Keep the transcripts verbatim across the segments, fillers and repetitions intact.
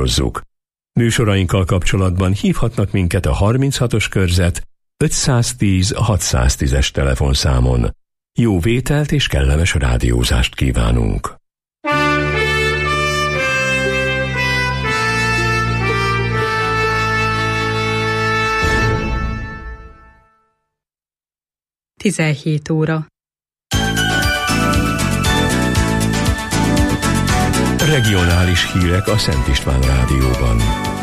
sugározzuk. Műsorainkkal kapcsolatban hívhatnak minket a harminchatos körzet ötszáztíz hatszáztízes telefonszámon. Jó vételt és kellemes rádiózást kívánunk! tizenhét óra. Regionális hírek a Szent István Rádióban.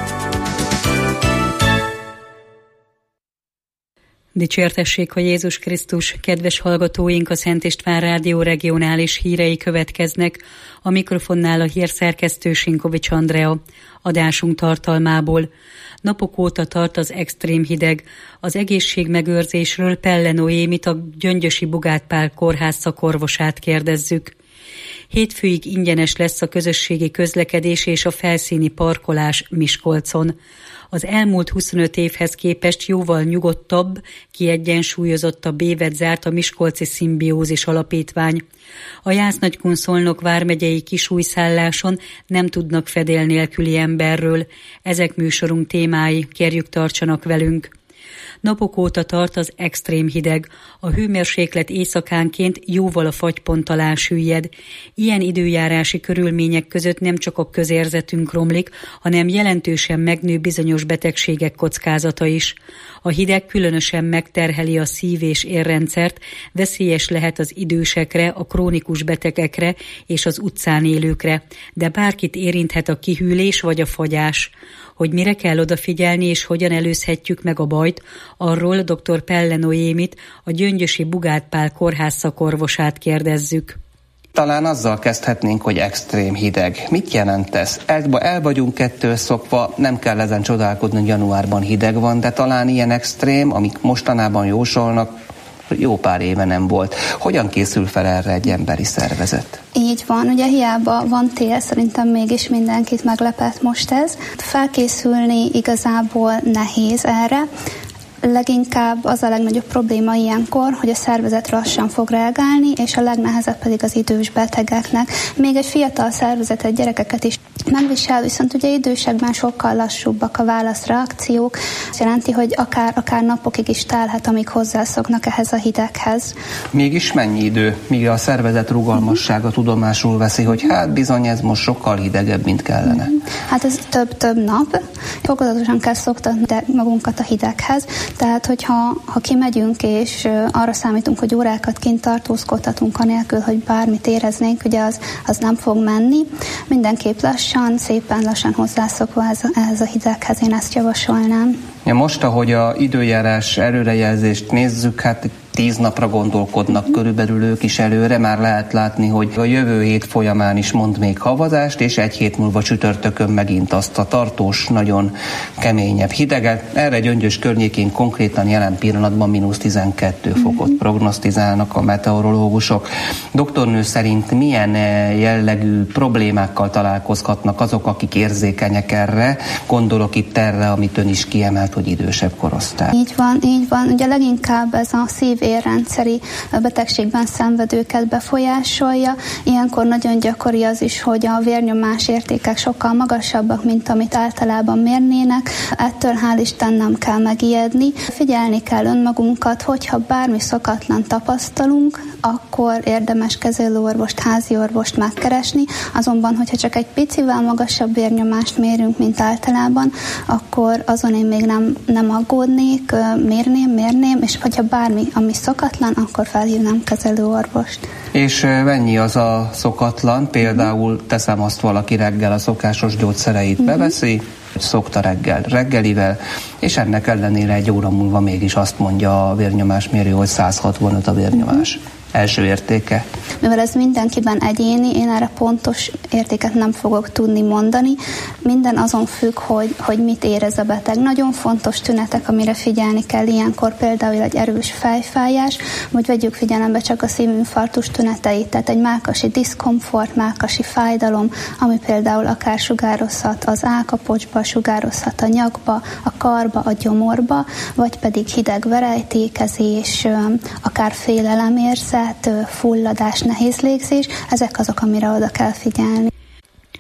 Dicsértessék a Jézus Krisztus, kedves hallgatóink, a Szent István Rádió regionális hírei következnek. A mikrofonnál a hírszerkesztő Sinkovics Andrea. Adásunk tartalmából. Napok óta tart az extrém hideg. Az egészségmegőrzésről Pelle Noémit, a Gyöngyösi Bugát Pál kórház szakorvosát kérdezzük. Hétfőig ingyenes lesz a közösségi közlekedés és a felszíni parkolás Miskolcon. Az elmúlt huszonöt évhez képest jóval nyugodtabb, kiegyensúlyozottabb évet zárt a Miskolci Szimbiózis Alapítvány. A Jász-Nagykun-Szolnok vármegyei kisújszálláson nem tudnak fedél nélküli emberről. Ezek műsorunk témái, kérjük tartsanak velünk. Napok óta tart az extrém hideg. A hőmérséklet éjszakánként jóval a fagypont alá süllyed. Ilyen időjárási körülmények között nem csak a közérzetünk romlik, hanem jelentősen megnő bizonyos betegségek kockázata is. A hideg különösen megterheli a szív- és érrendszert, veszélyes lehet az idősekre, a krónikus betegekre és az utcán élőkre, de bárkit érinthet a kihűlés vagy a fagyás. Hogy mire kell odafigyelni és hogyan előzhetjük meg a bajt, arról dr. Pelle Noémit, a Gyöngyösi Bugát Pál kórház szakorvosát kérdezzük. Talán azzal kezdhetnénk, hogy extrém hideg. Mit jelent ez? El, el vagyunk ettől szokva, nem kell ezen csodálkodni, hogy januárban hideg van, de talán ilyen extrém, amik mostanában jósolnak, jó pár éve nem volt. Hogyan készül fel erre egy emberi szervezet? Így van, ugye hiába van tél, szerintem mégis mindenkit meglepett most ez. Felkészülni igazából nehéz erre. Leginkább az a legnagyobb probléma ilyenkor, hogy a szervezet lassan fog reagálni, és a legnehezebb pedig az idős betegeknek. Még egy fiatal szervezetet, gyerekeket is megvisel, viszont ugye idősekben sokkal lassúbbak a válaszreakciók. Ez jelenti, hogy akár, akár napokig is telhet, amíg hozzászoknak ehhez a hideghez. Mégis mennyi idő, míg a szervezet rugalmassága tudomásul veszi, hogy hát bizony ez most sokkal hidegebb, mint kellene? Hát ez több-több nap. Fokozatosan kell szoktatni magunkat a hideghez. Tehát, hogyha ha kimegyünk és arra számítunk, hogy órákat kint tartózkodhatunk anélkül, hogy bármit éreznénk, ugye az, az nem fog menni. Mindenképp lassan, szépen lassan hozzászokva ehhez a, ehhez a hideghez, én ezt javasolnám. Ja, most, ahogy a időjárás előrejelzést nézzük, hát tíz napra gondolkodnak körülbelül ők is előre, már lehet látni, hogy a jövő hét folyamán is mond még havazást, és egy hét múlva csütörtökön megint azt a tartós, nagyon keményebb hideget. Erre Gyöngyös környékén konkrétan jelen pillanatban mínusz tizenkettő fokot prognosztizálnak a meteorológusok. Doktornő szerint milyen jellegű problémákkal találkozhatnak azok, akik érzékenyek erre? Gondolok itt erre, amit ön is kiemelt, hogy idősebb korosztály. Így van, így van. Ugye leginkább ez a szív-érrendszeri betegségben szenvedőket befolyásolja. Ilyenkor nagyon gyakori az is, hogy a vérnyomás értékek sokkal magasabbak, mint amit általában mérnének. Ettől hál' Isten nem kell megijedni. Figyelni kell önmagunkat, hogyha bármi szokatlan tapasztalunk, akkor érdemes kezelőorvost, házi orvost megkeresni. Azonban, hogyha csak egy picivel magasabb vérnyomást mérünk, mint általában, akkor azon én még nem, nem aggódnék, mérném, mérném, és hogyha bármi, ami szokatlan, akkor felhívnám kezelőorvost. És mennyi az a szokatlan? Például teszem azt, valaki reggel a szokásos gyógyszereit uh-huh. beveszi, szokta reggel reggelivel, és ennek ellenére egy óra múlva mégis azt mondja a vérnyomásmérő, hogy száz hatvanöt a vérnyomás. Uh-huh. Első értéke. Mivel ez mindenkiben egyéni, én erre pontos értéket nem fogok tudni mondani. Minden azon függ, hogy, hogy mit érez a beteg. Nagyon fontos tünetek, amire figyelni kell ilyenkor, például egy erős fejfájás, vagy vegyük figyelembe csak a szívinfarktus tüneteit, tehát egy mellkasi diszkomfort, mellkasi fájdalom, ami például akár sugározhat az állkapocsba, sugározhat a nyakba, a karba, a gyomorba, vagy pedig hideg verejtékezés, akár félelemérzet, fulladás, nehéz légzés, ezek azok, amire oda kell figyelni.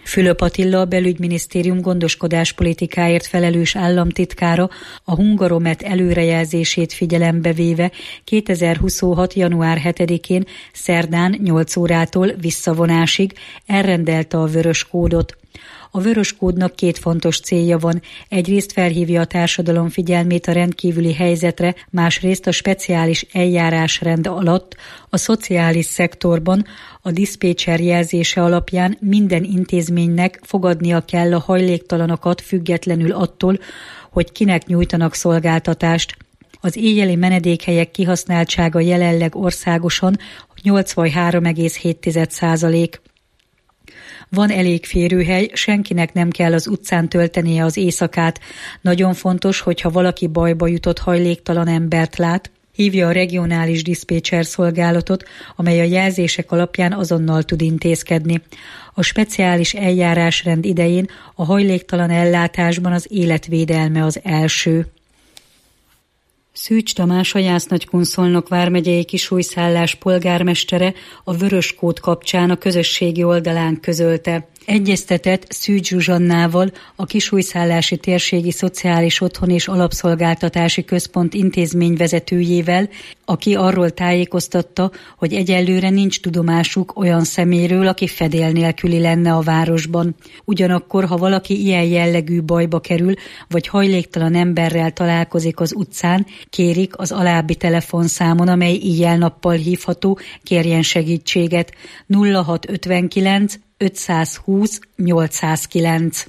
Fülöp Attila, a belügyminisztérium gondoskodáspolitikáért felelős államtitkára a Hungaromet előrejelzését figyelembe véve kétezer-huszonhat. január hetedikén szerdán nyolc órától visszavonásig elrendelte a vörös kódot. A vörös kódnak két fontos célja van. Egyrészt felhívja a társadalom figyelmét a rendkívüli helyzetre, másrészt a speciális eljárásrend alatt a szociális szektorban a diszpécser jelzése alapján minden intézménynek fogadnia kell a hajléktalanokat függetlenül attól, hogy kinek nyújtanak szolgáltatást. Az éjjeli menedékhelyek kihasználtsága jelenleg országosan nyolcvanhárom egész hét százalék. Van elég férőhely, senkinek nem kell az utcán töltenie az éjszakát. Nagyon fontos, hogyha valaki bajba jutott hajléktalan embert lát, hívja a regionális diszpécser szolgálatot, amely a jelzések alapján azonnal tud intézkedni. A speciális eljárásrend idején a hajléktalan ellátásban az életvédelme az első. Szűcs Tamás, a Jász-Nagykunszolnok vármegyei Kisújszállás polgármestere a vörös kód kapcsán a közösségi oldalán közölte. Egyeztetett Szűcs Zsuzsannával, a Kisújszállási Térségi Szociális Otthon és Alapszolgáltatási Központ intézményvezetőjével, aki arról tájékoztatta, hogy egyelőre nincs tudomásuk olyan személyről, aki fedél nélküli lenne a városban. Ugyanakkor, ha valaki ilyen jellegű bajba kerül, vagy hajléktalan emberrel találkozik az utcán, kérik az alábbi telefonszámon, amely éjjel-nappal hívható, kérjen segítséget. nulla hat ötvenkilenc ötszázhúsz nyolcszázkilenc.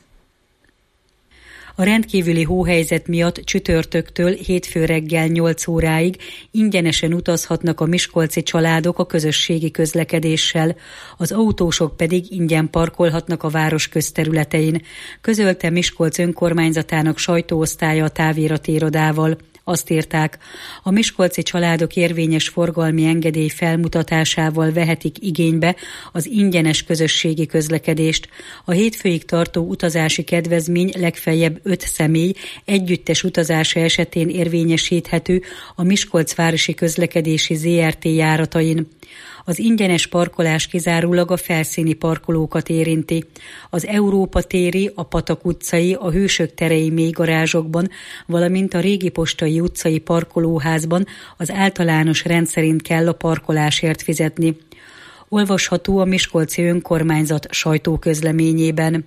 A rendkívüli hóhelyzet miatt csütörtöktől hétfő reggel nyolc óráig ingyenesen utazhatnak a miskolci családok a közösségi közlekedéssel, az autósok pedig ingyen parkolhatnak a város közterületein, közölte Miskolc önkormányzatának sajtóosztálya a távirati irodával. Azt írták, a miskolci családok érvényes forgalmi engedély felmutatásával vehetik igénybe az ingyenes közösségi közlekedést. A hétfőig tartó utazási kedvezmény legfeljebb öt személy együttes utazása esetén érvényesíthető a Miskolcvárosi Közlekedési zé er té járatain. Az ingyenes parkolás kizárólag a felszíni parkolókat érinti. Az Európa téri, a Patak utcai, a Hősök terei mélygarázsokban, valamint a Régi Postai utcai parkolóházban az általános rend szerint kell a parkolásért fizetni. Olvasható a Miskolci Önkormányzat sajtóközleményében.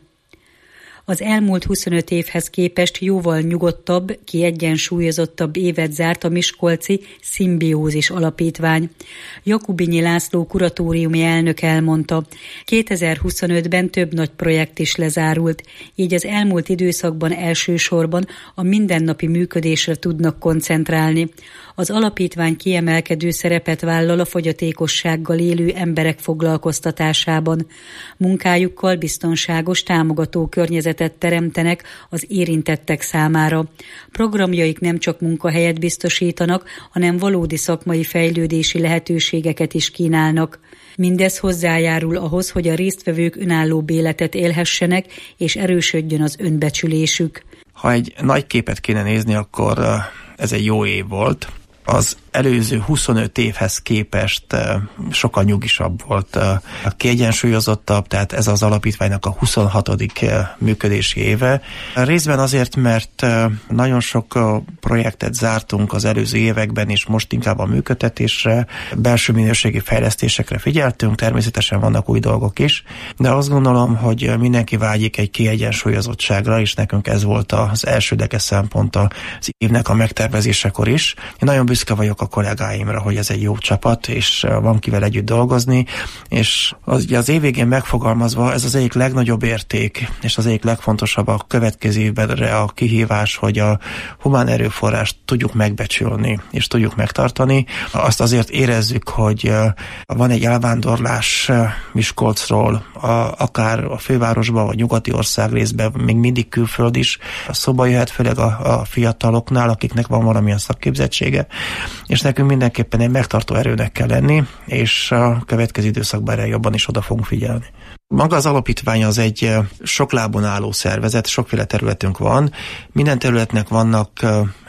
Az elmúlt huszonöt évhez képest jóval nyugodtabb, kiegyensúlyozottabb évet zárt a miskolci Szimbiózis Alapítvány. Jakubinyi László kuratóriumi elnök elmondta, kétezer-huszonötben több nagy projekt is lezárult, így az elmúlt időszakban elsősorban a mindennapi működésre tudnak koncentrálni. Az alapítvány kiemelkedő szerepet vállal a fogyatékossággal élő emberek foglalkoztatásában. Munkájukkal biztonságos, támogató környezetet teremtenek az érintettek számára. Programjaik nem csak munkahelyet biztosítanak, hanem valódi szakmai fejlődési lehetőségeket is kínálnak. Mindez hozzájárul ahhoz, hogy a résztvevők önállóbb életet élhessenek, és erősödjön az önbecsülésük. Ha egy nagy képet kéne nézni, akkor ez egy jó év volt. Az előző huszonöt évhez képest sokkal nyugisabb volt, kiegyensúlyozottabb, tehát ez az alapítványnak a huszonhatodik működési éve. Részben azért, mert nagyon sok projektet zártunk az előző években, és most inkább a működtetésre, belső minőségi fejlesztésekre figyeltünk, természetesen vannak új dolgok is, de azt gondolom, hogy mindenki vágyik egy kiegyensúlyozottságra, és nekünk ez volt az elsődleges szempont az évnek a megtervezésekor is. Én nagyon büszke vagyok a kollégáimra, hogy ez egy jó csapat, és van kivel együtt dolgozni, és az, az év végén megfogalmazva ez az egyik legnagyobb érték, és az egyik legfontosabb a következő évbenre a kihívás, hogy a humán erőforrást tudjuk megbecsülni, és tudjuk megtartani. Azt azért érezzük, hogy van egy elvándorlás Miskolcról, a, akár a fővárosban, vagy nyugati országrészben, még mindig külföld is szóba jöhet, főleg a, a fiataloknál, akiknek van valamilyen szakképzettsége, és nekünk mindenképpen egy megtartó erőnek kell lenni, és a következő időszakban erre jobban is oda fogunk figyelni. Maga az alapítvány az egy sok lábon álló szervezet, sokféle területünk van, minden területnek vannak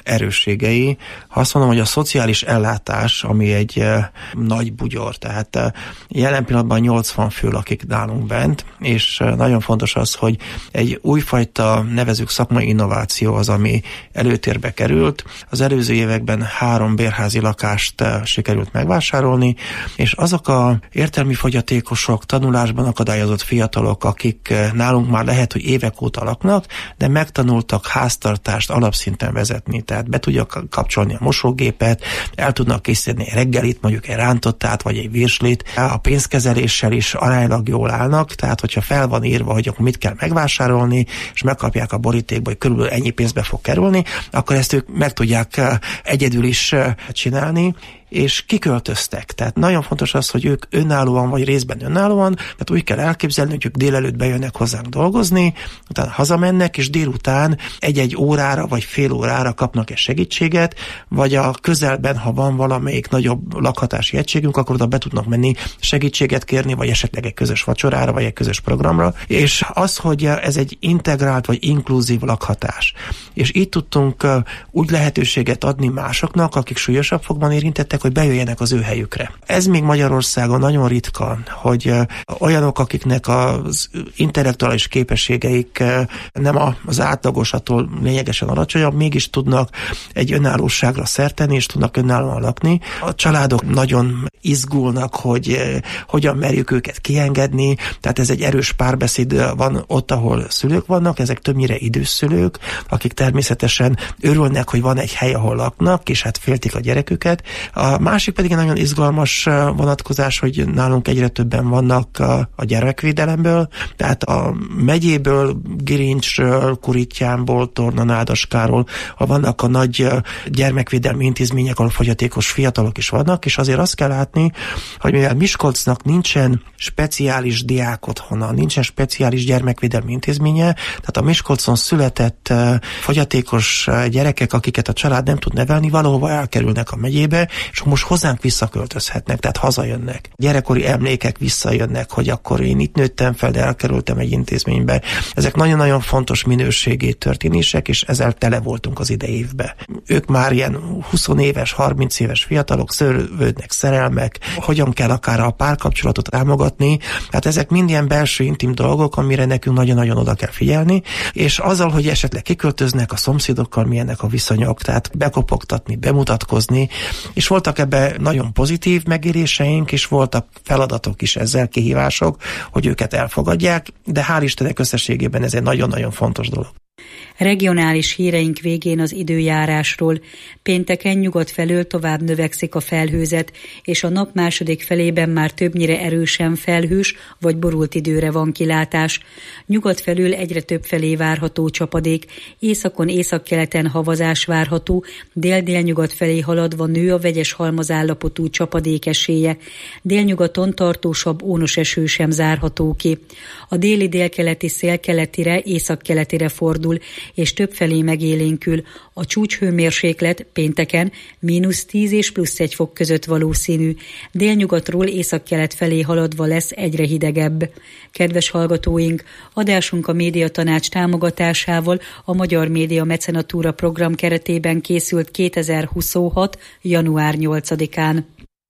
erősségei. Ha azt mondom, hogy a szociális ellátás, ami egy e, nagy bugyor, tehát e, jelen pillanatban nyolcvan fő lakik nálunk bent, és e, nagyon fontos az, hogy egy újfajta, nevezük szakmai innováció az, ami előtérbe került. Az előző években három bérházi lakást e, sikerült megvásárolni, és azok a értelmi fogyatékosok, tanulásban akadályozott fiatalok, akik nálunk már lehet, hogy évek óta laknak, de megtanultak háztartást alapszinten vezetni, tehát be tudják kapcsolni a mosógépet, el tudnak készíteni egy reggelit, mondjuk egy rántottát, vagy egy virslit. A pénzkezeléssel is aránylag jól állnak, tehát hogyha fel van írva, hogy akkor mit kell megvásárolni, és megkapják a borítékba, hogy körülbelül ennyi pénzbe fog kerülni, akkor ezt ők meg tudják egyedül is csinálni, és kiköltöztek. Tehát nagyon fontos az, hogy ők önállóan, vagy részben önállóan, tehát úgy kell elképzelni, hogy ők délelőtt bejönnek hozzánk dolgozni, utána hazamennek, és délután egy-egy órára, vagy fél órára kapnak egy segítséget, vagy a közelben, ha van valamelyik nagyobb lakhatási egységünk, akkor oda be tudnak menni segítséget kérni, vagy esetleg egy közös vacsorára, vagy egy közös programra. És az, hogy ez egy integrált, vagy inkluzív lakhatás. És így tudtunk úgy lehetőséget adni másoknak, akik súlyosabb fogban érintettek, hogy bejöjjenek az ő helyükre. Ez még Magyarországon nagyon ritka, hogy olyanok, akiknek az intellektuális képességeik nem az átlagosatól lényegesen alacsonyabb, mégis tudnak egy önállóságra szert tenni, és tudnak önállóan lakni. A családok nagyon izgulnak, hogy hogyan merjük őket kiengedni, tehát ez egy erős párbeszéd van ott, ahol szülők vannak, ezek többnyire idős szülők, akik természetesen örülnek, hogy van egy hely, ahol laknak, és hát féltik a gyereküket. A másik pedig egy nagyon izgalmas vonatkozás, hogy nálunk egyre többen vannak a, a gyermekvédelemből, tehát a megyéből, Girincsről, Kurityánból, Tornanádaskáról, ha vannak a nagy gyermekvédelmi intézmények, ahol fogyatékos fiatalok is vannak, és azért azt kell látni, hogy mivel Miskolcnak nincsen speciális diákotthona, nincsen speciális gyermekvédelmi intézménye, tehát a Miskolcon született fogyatékos gyerekek, akiket a család nem tud nevelni, valahova elkerülnek a megyébe, és most hozzánk visszaköltözhetnek, tehát hazajönnek. Gyerekkori emlékek visszajönnek, hogy akkor én itt nőttem fel, de elkerültem egy intézménybe. Ezek nagyon-nagyon fontos minőségi történések, és ezzel tele voltunk az idei évben. Ők már ilyen húsz éves, harminc éves fiatalok, szőlődnek szerelmek, hogyan kell akár a párkapcsolatot támogatni. Tehát ezek mind ilyen belső intim dolgok, amire nekünk nagyon-nagyon oda kell figyelni, és azzal, hogy esetleg kiköltöznek a szomszédokkal, milyenek a viszonyok, tehát bekopogtatni, bemutatkozni, és voltak ebben nagyon pozitív megéléseink, és voltak feladatok is ezzel, kihívások, hogy őket elfogadják, de hál' Istennek összességében ez egy nagyon-nagyon fontos dolog. Regionális híreink végén az időjárásról. Pénteken nyugat felől tovább növekszik a felhőzet, és a nap második felében már többnyire erősen felhős vagy borult időre van kilátás. Nyugat felől egyre több felé várható csapadék, északon északkeleten havazás várható, dél-délnyugat felé haladva nő a vegyes halmazállapotú csapadék esélye. Délnyugaton tartósabb ónos eső sem zárható ki. A déli délkeleti szél keletire, északkeletire fordul, és többfelé megélénkül. A csúcshőmérséklet pénteken mínusz tíz és plusz egy fok között valószínű. Délnyugatról északkelet felé haladva lesz egyre hidegebb. Kedves hallgatóink, adásunk a Médiatanács támogatásával a Magyar Média Mecenatúra program keretében készült kétezer-huszonhat. január nyolcadikán.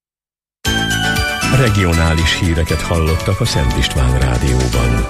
Regionális híreket hallottak a Szent István Rádióban.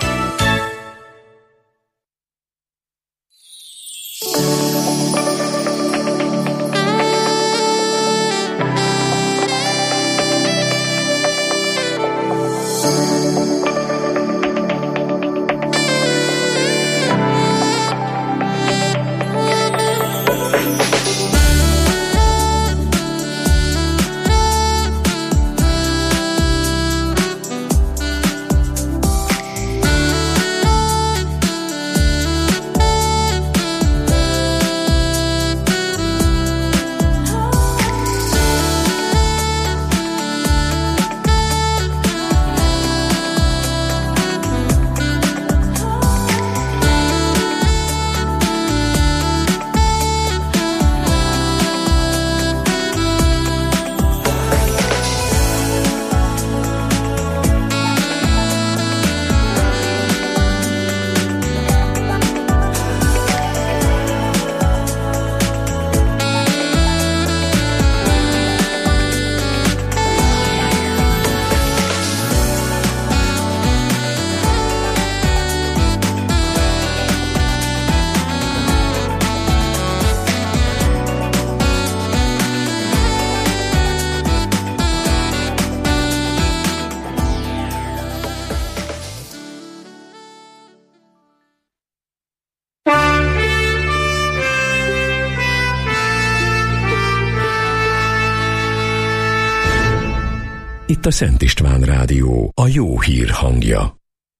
itt a Szent István Rádió, a jó hír hangja.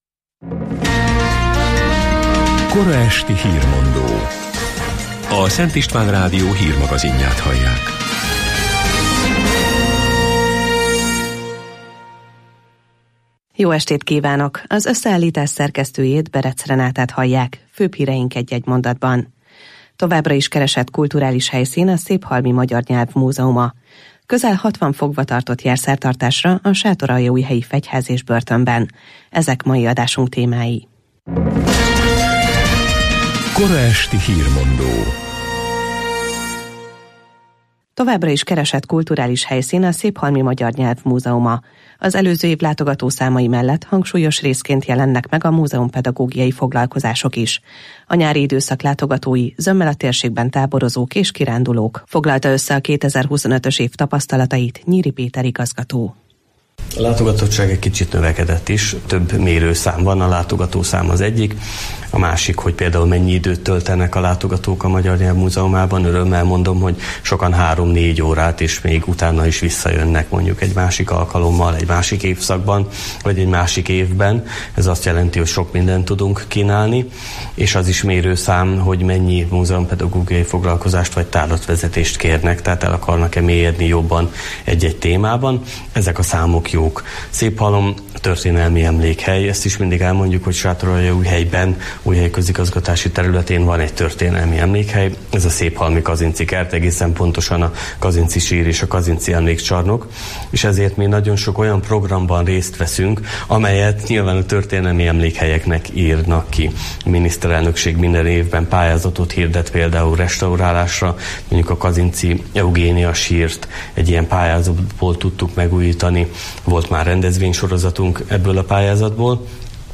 Kora esti hírmondó. A Szent István Rádió hírmagazinját hallják. Jó estét kívánok! Az összeállítás szerkesztőjét, Berec Renátát hallják. Főbb híreink egy-egy mondatban. Továbbra is keresett kulturális helyszín a Széphalmi Magyar Nyelv Múzeuma. Közel hatvan fogva tartott jár szertartásra a Sátoraljaújhelyi Fegyház és börtönben. Ezek mai adásunk témái. Kora esti hírmondó. Továbbra is keresett kulturális helyszín a Széphalmi Magyar Nyelv Múzeuma. Az előző év látogatószámai mellett hangsúlyos részként jelennek meg a múzeum pedagógiai foglalkozások is. A nyári időszak látogatói zömmel a térségben táborozók és kirándulók. Foglalta össze a kétezer-huszonötös év tapasztalatait Nyíri Péter igazgató. A látogatottság egy kicsit növekedett is, több mérőszám van, a látogatószám az egyik. A másik, hogy például mennyi időt töltenek a látogatók a Magyar Nyelv Múzeumában. Örömmel mondom, hogy sokan három-négy órát, és még utána is visszajönnek mondjuk egy másik alkalommal, egy másik évszakban, vagy egy másik évben. Ez azt jelenti, hogy sok mindent tudunk kínálni, és az is mérőszám, hogy mennyi múzeumpedagógiai foglalkozást vagy tárlatvezetést kérnek, tehát el akarnak-e mélyedni jobban egy-egy témában. Ezek a számok jók. Széphalom történelmi emlékhely, ezt is mindig elmondjuk, hogy Sátoraljaújhelyben, Újhely közigazgatási területén van egy történelmi emlékhely, ez a Széphalmi Kazinci kert, egészen pontosan a Kazinci sír és a Kazinci emlékcsarnok, és ezért mi nagyon sok olyan programban részt veszünk, amelyet nyilván a történelmi emlékhelyeknek írnak ki. A miniszterelnökség minden évben pályázatot hirdet például restaurálásra, mondjuk a Kazinci Eugénia sírt egy ilyen pályázatból tudtuk megújítani, volt már rendezvénysorozatunk ebből a pályázatból,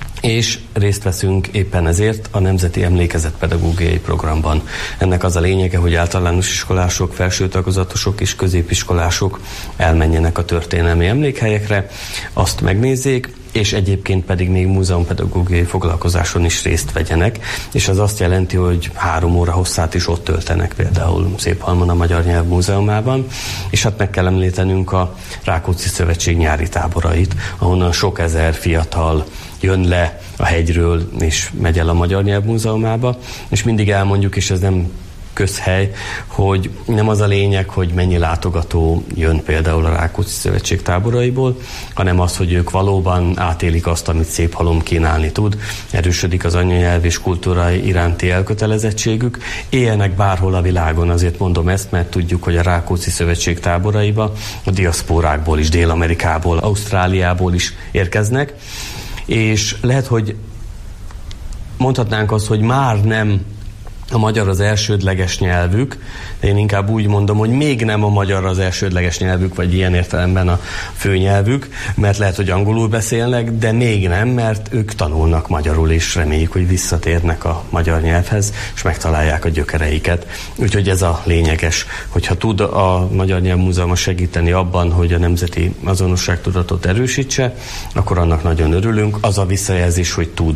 és részt veszünk éppen ezért a Nemzeti Emlékezetpedagógiai Programban. Ennek az a lényege, hogy általános iskolások, felsőtagozatosok és középiskolások elmenjenek a történelmi emlékhelyekre, azt megnézzék, és egyébként pedig még múzeumpedagógiai foglalkozáson is részt vegyenek, és az azt jelenti, hogy három óra hosszát is ott töltenek, például Széphalmon a Magyar Nyelv Múzeumában, és hát meg kell említenünk a Rákóczi Szövetség nyári táborait, ahonnan sok ezer fiatal jön le a hegyről, és megy el a Magyar Nyelv Múzeumába, és mindig elmondjuk, és ez nem közhely, hogy nem az a lényeg, hogy mennyi látogató jön például a Rákóczi Szövetség táboraiból, hanem az, hogy ők valóban átélik azt, amit Széphalom kínálni tud, erősödik az anyanyelv és kultúra iránti elkötelezettségük, éljenek bárhol a világon, azért mondom ezt, mert tudjuk, hogy a Rákóczi Szövetség táboraiba a diaszpórákból is, Dél-Amerikából, Ausztráliából is érkeznek, és lehet, hogy mondhatnánk azt, hogy már nem a magyar az elsődleges nyelvük, de én inkább úgy mondom, hogy még nem a magyar az elsődleges nyelvük, vagy ilyen értelemben a főnyelvük, mert lehet, hogy angolul beszélnek, de még nem, mert ők tanulnak magyarul, és reméljük, hogy visszatérnek a magyar nyelvhez, és megtalálják a gyökereiket. Úgyhogy ez a lényeges, hogyha tud a Magyar Nyelv Múzeuma segíteni abban, hogy a nemzeti azonosságtudatot erősítse, akkor annak nagyon örülünk. Az a visszajelzés, hogy tud.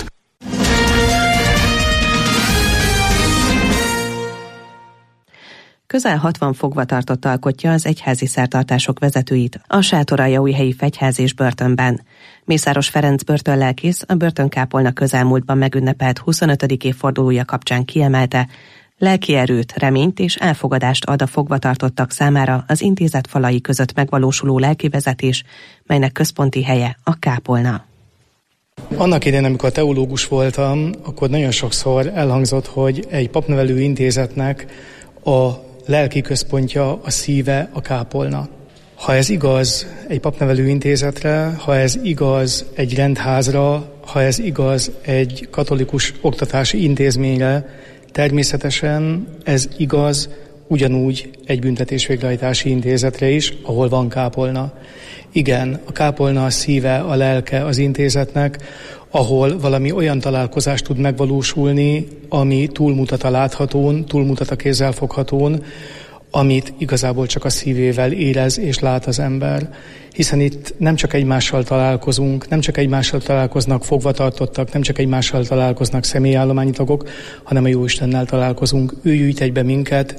Közel hatvan fogvatartott alkotja az egyházi szertartások vezetőit a Sátoraljaújhelyi Fegyház és börtönben. Mészáros Ferenc börtönlelkész a börtönkápolna közelmúltban megünnepelt huszonötödik évfordulója kapcsán kiemelte, lelki erőt, reményt és elfogadást ad a fogvatartottak számára az intézet falai között megvalósuló lelkivezetés, melynek központi helye a kápolna. Annak idején, amikor teológus voltam, akkor nagyon sokszor elhangzott, hogy egy papnevelő intézetnek a lelki központja, a szíve, a kápolna. Ha ez igaz egy papnevelő intézetre, ha ez igaz egy rendházra, ha ez igaz egy katolikus oktatási intézményre, természetesen ez igaz ugyanúgy egy büntetésvégrehajtási intézetre is, ahol van kápolna. Igen, a kápolna a szíve, a lelke az intézetnek, ahol valami olyan találkozás tud megvalósulni, ami túlmutat a láthatón, túlmutat a kézzelfoghatón, amit igazából csak a szívével érez és lát az ember. Hiszen itt nem csak egymással találkozunk, nem csak egymással találkoznak fogvatartottak, nem csak egymással találkoznak személyállományi tagok, hanem a Jóistennel találkozunk. Ő gyűjt egybe minket,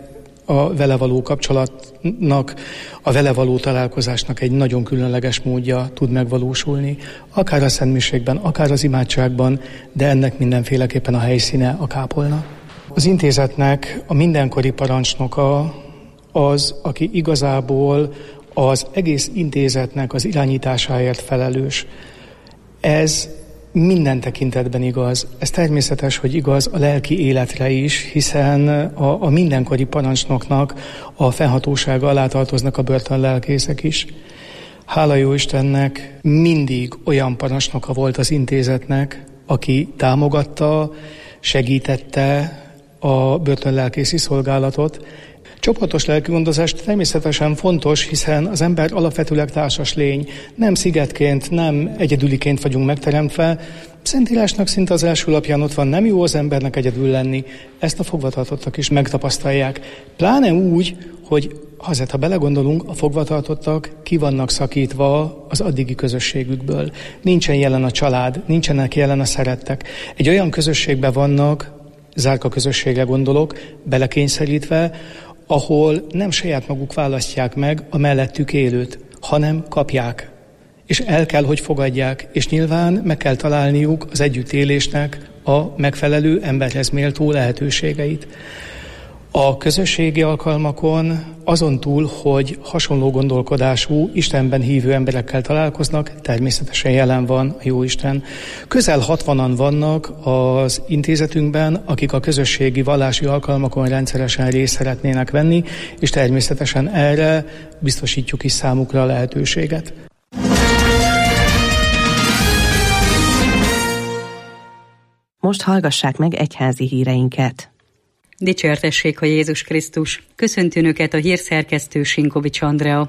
a vele való kapcsolatnak, a vele való találkozásnak egy nagyon különleges módja tud megvalósulni, akár a szentmiségben, akár az imádságban, de ennek mindenféleképpen a helyszíne a kápolna. Az intézetnek a mindenkori parancsnoka az, aki igazából az egész intézetnek az irányításáért felelős. Ez minden tekintetben igaz. Ez természetes, hogy igaz a lelki életre is, hiszen a, a mindenkori parancsnoknak a fennhatósága alá tartoznak a börtönlelkészek is. Hála jó Istennek, mindig olyan parancsnoka volt az intézetnek, aki támogatta, segítette a börtönlelkészi szolgálatot. Csoportos lelkigondozás természetesen fontos, hiszen az ember alapvetőleg társas lény. Nem szigetként, nem egyedüliként vagyunk megteremtve. Szentírásnak szinte az első lapján ott van, nem jó az embernek egyedül lenni. Ezt a fogvatartottak is megtapasztalják. Pláne úgy, hogy azért, ha belegondolunk, a fogvatartottak ki vannak szakítva az addigi közösségükből. Nincsen jelen a család, nincsenek jelen a szerettek. Egy olyan közösségben vannak, zárka közösségre gondolok, belekényszerítve, ahol nem saját maguk választják meg a mellettük élőt, hanem kapják. És el kell, hogy fogadják, és nyilván meg kell találniuk az együttélésnek a megfelelő emberhez méltó lehetőségeit. A közösségi alkalmakon azon túl, hogy hasonló gondolkodású, Istenben hívő emberekkel találkoznak, természetesen jelen van a Jóisten. Közel hatvanan vannak az intézetünkben, akik a közösségi vallási alkalmakon rendszeresen részt szeretnének venni, és természetesen erre biztosítjuk is számukra a lehetőséget. Most hallgassák meg egyházi híreinket. Dicsértessék a Jézus Krisztus! Köszönti Önöket a hírszerkesztő Sinkovics Andrea.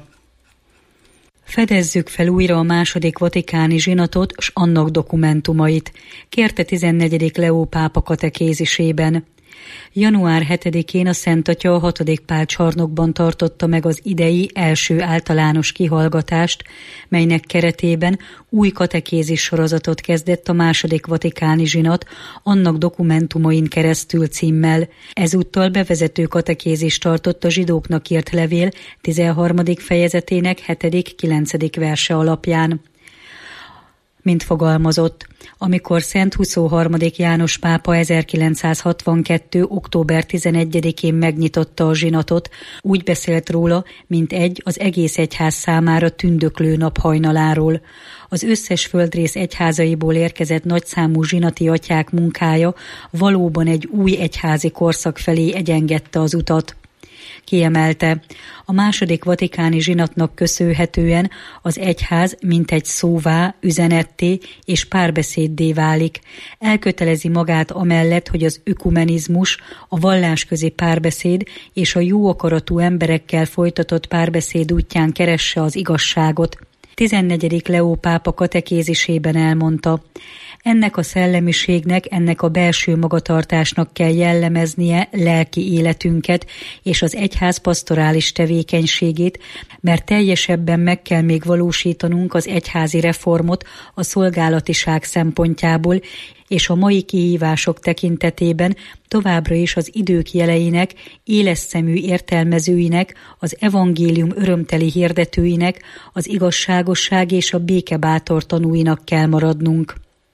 Fedezzük fel újra a második vatikáni zsinatot s annak dokumentumait, kérte tizennegyedik Leó pápa katekézisében. január hetedikén a Szent Atya a hatodik Pál csarnokban tartotta meg az idei első általános kihallgatást, melynek keretében új katekézis sorozatot kezdett a második vatikáni zsinat annak dokumentumain keresztül címmel. Ezúttal bevezető katekézist tartott a zsidóknak írt levél tizenharmadik fejezetének hetedik-kilencedik verse alapján. Mint fogalmazott, amikor Szent huszonharmadik János pápa ezerkilencszázhatvankettő. október tizenegyedikén megnyitotta a zsinatot, úgy beszélt róla, mint egy az egész egyház számára tündöklő nap hajnaláról. Az összes földrész egyházaiból érkezett nagyszámú zsinati atyák munkája valóban egy új egyházi korszak felé egyengedte az utat. Kiemelte, a második vatikáni zsinatnak köszönhetően az egyház mintegy szóvá, üzenetté és párbeszéddé válik. Elkötelezi magát amellett, hogy az ökumenizmus, a vallásközi párbeszéd és a jó akaratú emberekkel folytatott párbeszéd útján keresse az igazságot. tizennegyedik Leó pápa katekézisében elmondta, ennek a szellemiségnek, ennek a belső magatartásnak kell jellemeznie lelki életünket és az egyház pasztorális tevékenységét, mert teljesebben meg kell még valósítanunk az egyházi reformot a szolgálatiság szempontjából, és a mai kihívások tekintetében továbbra is az idők jeleinek, éles szemű értelmezőinek, az evangélium örömteli hirdetőinek, az igazságosság és a béke bátor tanúinak kell maradnunk.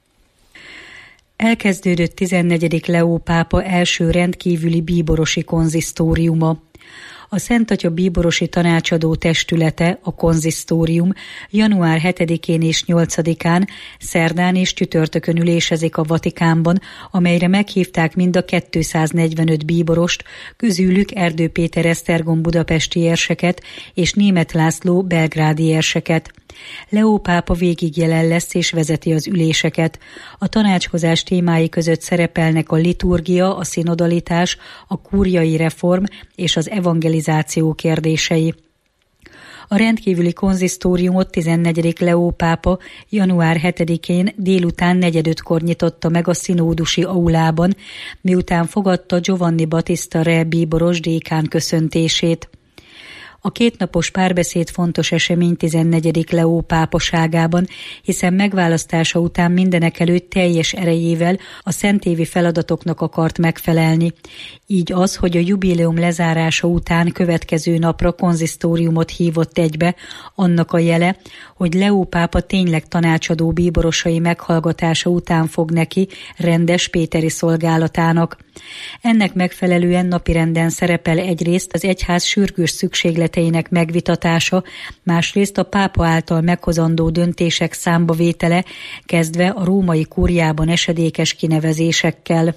Elkezdődött tizennegyedik Leó pápa első rendkívüli bíborosi konzisztóriuma. A Szent Atya bíborosi tanácsadó testülete, a konzisztórium január hetedikén és nyolcadikán szerdán és csütörtökön ülésezik a Vatikánban, amelyre meghívták mind a kétszáznegyvenöt bíborost, közülük Erdő Péter Esztergom budapesti érseket és Németh László belgrádi érseket. Leó pápa végig jelen lesz és vezeti az üléseket. A tanácskozás témái között szerepelnek a liturgia, a szinodalitás, a kúriai reform és az evangelizáció kérdései. A rendkívüli konzisztóriumot tizennegyedik Leó pápa január hetedikén délután negyedötkor nyitotta meg a szinódusi aulában, miután fogadta Giovanni Battista Re bíboros dékán köszöntését. A kétnapos párbeszéd fontos esemény tizennegyedik Leó pápaságában, hiszen megválasztása után mindenekelőtt teljes erejével a szentévi feladatoknak akart megfelelni. Így az, hogy a jubileum lezárása után következő napra konzisztóriumot hívott egybe, annak a jele, hogy Leó pápa tényleg tanácsadó bíborosai meghallgatása után fog neki rendes péteri szolgálatának. Ennek megfelelően napirenden szerepel egyrészt az egyház sürgős szükségleteinek megvitatása, másrészt a pápa által meghozandó döntések számbavétele, kezdve a római kúriában esedékes kinevezésekkel.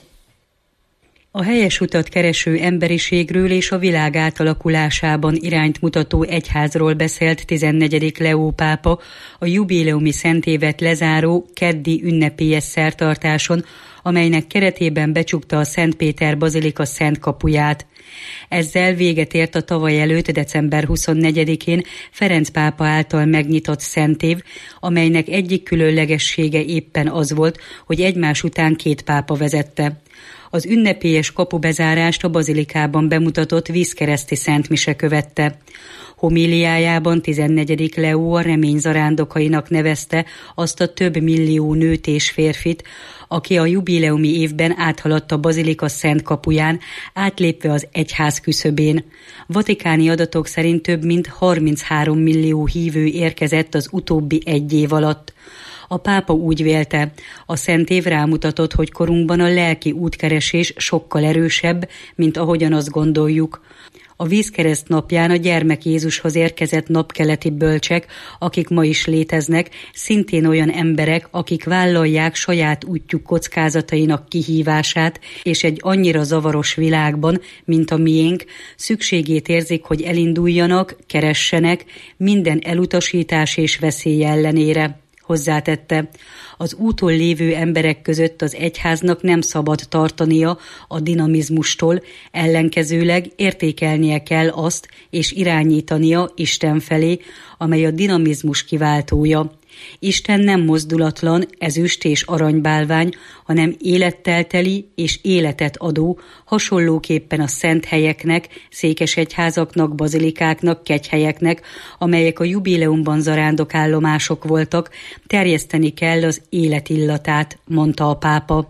A helyes utat kereső emberiségről és a világ átalakulásában irányt mutató egyházról beszélt tizennegyedik Leó pápa a jubileumi szentévet lezáró keddi ünnepélyes szertartáson, amelynek keretében becsukta a Szent Péter bazilika szent kapuját. Ezzel véget ért a tavaly előtt december huszonnegyedikén Ferenc pápa által megnyitott szentév, amelynek egyik különlegessége éppen az volt, hogy egymás után két pápa vezette. Az ünnepélyes kapubezárást a bazilikában bemutatott vízkereszti szentmise követte. Homíliájában tizennegyedik Leó a remény zarándokainak nevezte azt a több millió nőt és férfit, aki a jubileumi évben áthaladt a bazilika szent kapuján, átlépve az egyház küszöbén. Vatikáni adatok szerint több mint harminchárom millió hívő érkezett az utóbbi egy év alatt. A pápa úgy vélte, a szentév rámutatott, hogy korunkban a lelki útkeresés sokkal erősebb, mint ahogyan azt gondoljuk. A vízkereszt napján a gyermek Jézushoz érkezett napkeleti bölcsek, akik ma is léteznek, szintén olyan emberek, akik vállalják saját útjuk kockázatainak kihívását, és egy annyira zavaros világban, mint a miénk, szükségét érzik, hogy elinduljanak, keressenek minden elutasítás és veszély ellenére. Hozzátette, az úton lévő emberek között az egyháznak nem szabad tartania a dinamizmustól, ellenkezőleg értékelnie kell azt és irányítania Isten felé, amely a dinamizmus kiváltója. Isten nem mozdulatlan, ezüst és aranybálvány, hanem élettel teli és életet adó, hasonlóképpen a szent helyeknek, székesegyházaknak, bazilikáknak, kegyhelyeknek, amelyek a jubileumban zarándokállomások voltak, terjeszteni kell az élet illatát, mondta a pápa.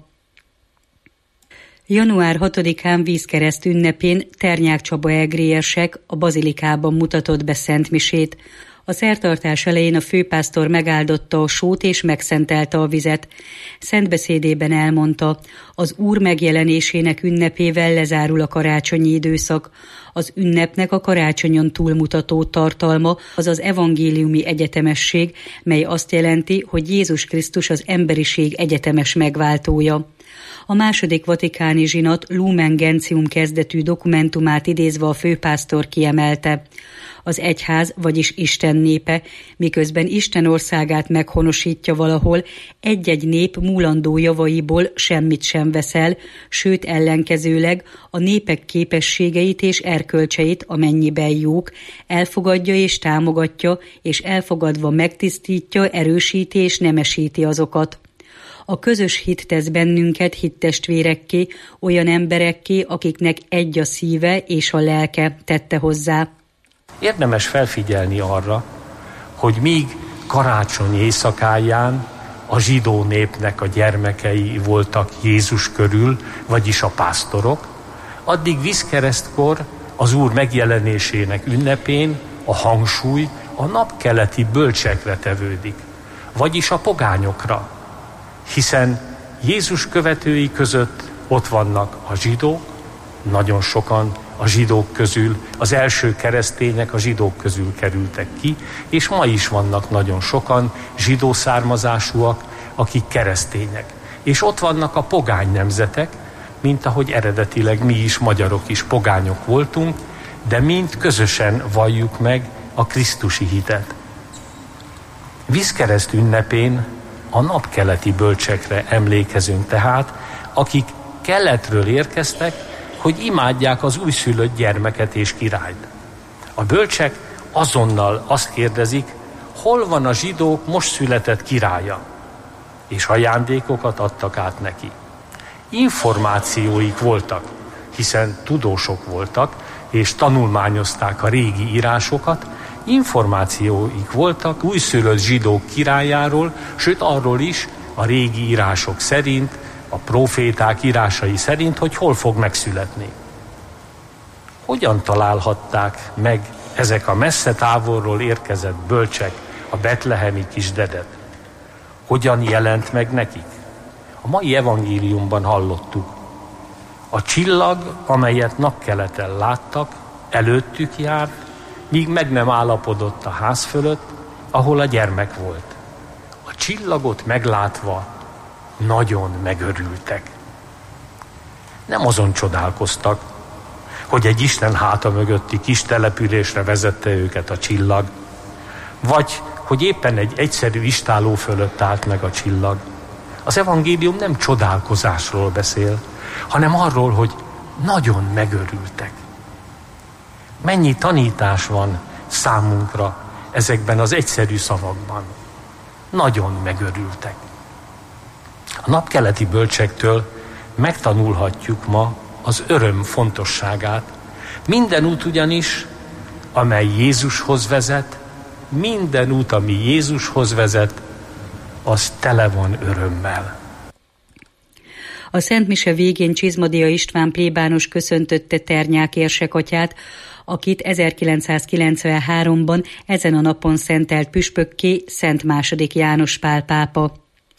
január hatodikán vízkereszt ünnepén Ternyák Csaba egrérsek a bazilikában mutatott be szentmisét. A szertartás elején a főpásztor megáldotta a sót és megszentelte a vizet. Szentbeszédében elmondta, az Úr megjelenésének ünnepével lezárul a karácsonyi időszak. Az ünnepnek a karácsonyon túlmutató tartalma az az evangéliumi egyetemesség, mely azt jelenti, hogy Jézus Krisztus az emberiség egyetemes megváltója. A második vatikáni zsinat Lumen Gentium kezdetű dokumentumát idézve a főpásztor kiemelte. Az egyház, vagyis Isten népe, miközben Isten országát meghonosítja valahol, egy-egy nép múlandó javaiból semmit sem veszel, sőt ellenkezőleg a népek képességeit és erkölcseit, amennyiben jók, elfogadja és támogatja, és elfogadva megtisztítja, erősíti és nemesíti azokat. A közös hit tesz bennünket hittestvérekké, olyan emberekké, akiknek egy a szíve és a lelke, tette hozzá. Érdemes felfigyelni arra, hogy míg karácsony éjszakáján a zsidó népnek a gyermekei voltak Jézus körül, vagyis a pásztorok, addig vízkeresztkor az Úr megjelenésének ünnepén a hangsúly a napkeleti bölcsekre tevődik, vagyis a pogányokra, hiszen Jézus követői között ott vannak a zsidók, nagyon sokan a zsidók közül, az első keresztények a zsidók közül kerültek ki, és ma is vannak nagyon sokan zsidó származásúak, akik keresztények. És ott vannak a pogány nemzetek, mint ahogy eredetileg mi is, magyarok is pogányok voltunk, de mind közösen valljuk meg a krisztusi hitet. Vízkereszt ünnepén a napkeleti bölcsekre emlékezünk tehát, akik keletről érkeztek, hogy imádják az újszülött gyermeket és királyt. A bölcsek azonnal azt kérdezik, hol van a zsidók most született királya, és ajándékokat adtak át neki. Információik voltak, hiszen tudósok voltak, és tanulmányozták a régi írásokat, információik voltak újszülött zsidók királyáról, sőt arról is a régi írások szerint, a proféták írásai szerint, hogy hol fog megszületni. Hogyan találhatták meg ezek a messze távolról érkezett bölcsek a betlehemi kisdedet? Hogyan jelent meg nekik? A mai evangéliumban hallottuk. A csillag, amelyet napkeleten láttak, előttük járt, míg meg nem állapodott a ház fölött, ahol a gyermek volt. A csillagot meglátva nagyon megörültek. Nem azon csodálkoztak, hogy egy Isten háta mögötti kis településre vezette őket a csillag, vagy hogy éppen egy egyszerű istálló fölött állt meg a csillag. Az evangélium nem csodálkozásról beszél, hanem arról, hogy nagyon megörültek. Mennyi tanítás van számunkra ezekben az egyszerű szavakban. Nagyon megörültek. A napkeleti bölcsektől megtanulhatjuk ma az öröm fontosságát. Minden út ugyanis, amely Jézushoz vezet, minden út, ami Jézushoz vezet, az tele van örömmel. A Szent Mise végén Csizmadia István plébános köszöntötte Ternyák érsekatyát, akit ezerkilencszázkilencvenháromban ezen a napon szentelt püspökké Szent második János Pál pápa.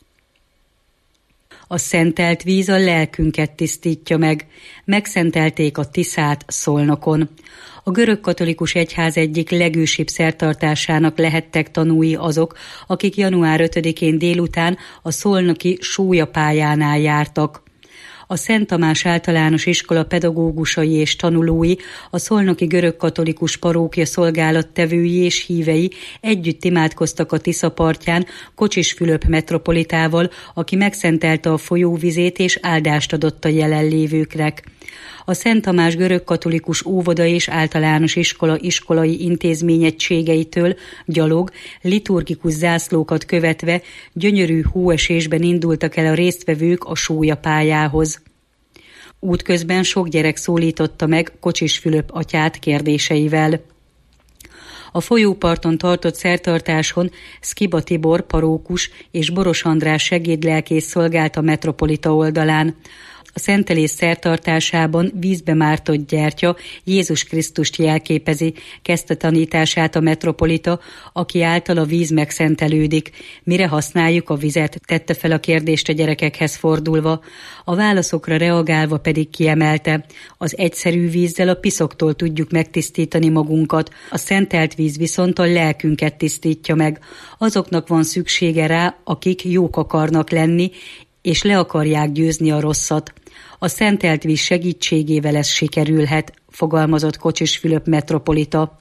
A szentelt víz a lelkünket tisztítja meg, megszentelték a Tiszát Szolnokon. A görögkatolikus egyház egyik legősibb szertartásának lehettek tanúi azok, akik január ötödikén délután a szolnoki súlyapályánál jártak. A Szent Tamás Általános Iskola pedagógusai és tanulói, a szolnoki görögkatolikus parókja szolgálattevői és hívei együtt imádkoztak a Tisza partján Kocsis Fülöp metropolitával, aki megszentelte a folyóvizét és áldást adott a jelenlévőknek. A Szent Tamás görögkatolikus óvoda és általános iskola iskolai intézményegységeitől gyalog, liturgikus zászlókat követve gyönyörű hóesésben indultak el a résztvevők a súlyapályához. Útközben sok gyerek szólította meg Kocsis Fülöp atyát kérdéseivel. A folyóparton tartott szertartáson Szkiba Tibor parókus és Boros András segédlelkész szolgált a metropolita oldalán. A szentelés szertartásában vízbe mártott gyertya Jézus Krisztust jelképezi, kezdte tanítását a metropolita, aki által a víz megszentelődik. Mire használjuk a vizet, tette fel a kérdést a gyerekekhez fordulva. A válaszokra reagálva pedig kiemelte: az egyszerű vízzel a piszoktól tudjuk megtisztítani magunkat, a szentelt víz viszont a lelkünket tisztítja meg. Azoknak van szüksége rá, akik jók akarnak lenni, és le akarják győzni a rosszat. A szentelt víz segítségével ez sikerülhet, fogalmazott Kocsis Fülöp metropolita.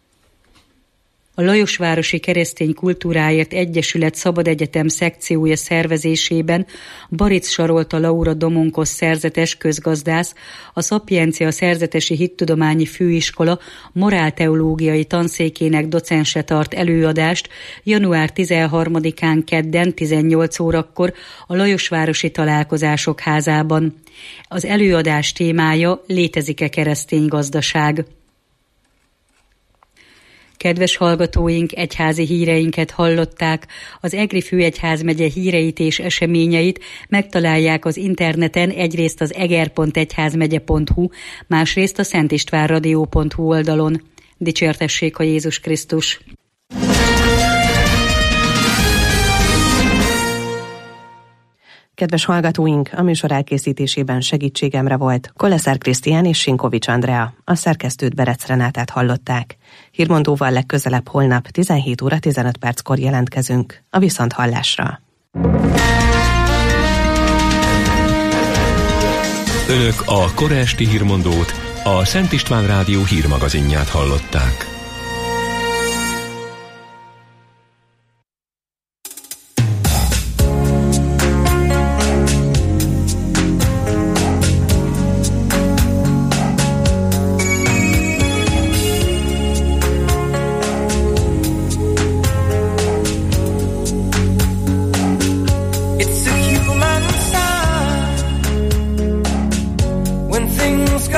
A Lajosvárosi Keresztény Kultúráért Egyesület Szabad Egyetem szekciója szervezésében Baric Sarolta Laura Domonkos szerzetes közgazdász, a Szapiencia Szerzetesi Hittudományi Főiskola morálteológiai tanszékének docense tart előadást január tizenharmadikán kedden tizennyolc órakor a Lajosvárosi Találkozások Házában. Az előadás témája: létezik-e keresztény gazdaság? Kedves hallgatóink, egyházi híreinket hallották. Az Egri Főegyházmegye híreit és eseményeit megtalálják az interneten, egyrészt az eger pont egyházmegye pont hu, másrészt a szentistvánradio pont hu oldalon. Dicsértessék a Jézus Krisztus! Kedves hallgatóink, a műsor elkészítésében segítségemre volt Koleszár Krisztián és Sinkovics Andrea, a szerkesztőt Berec Renátát hallották. Hírmondóval legközelebb holnap tizenhét óra tizenöt perckor jelentkezünk. A viszonthallásra. Önök a kora esti hírmondót, a Szent István Rádió hírmagazinját hallották. It's a human sign when things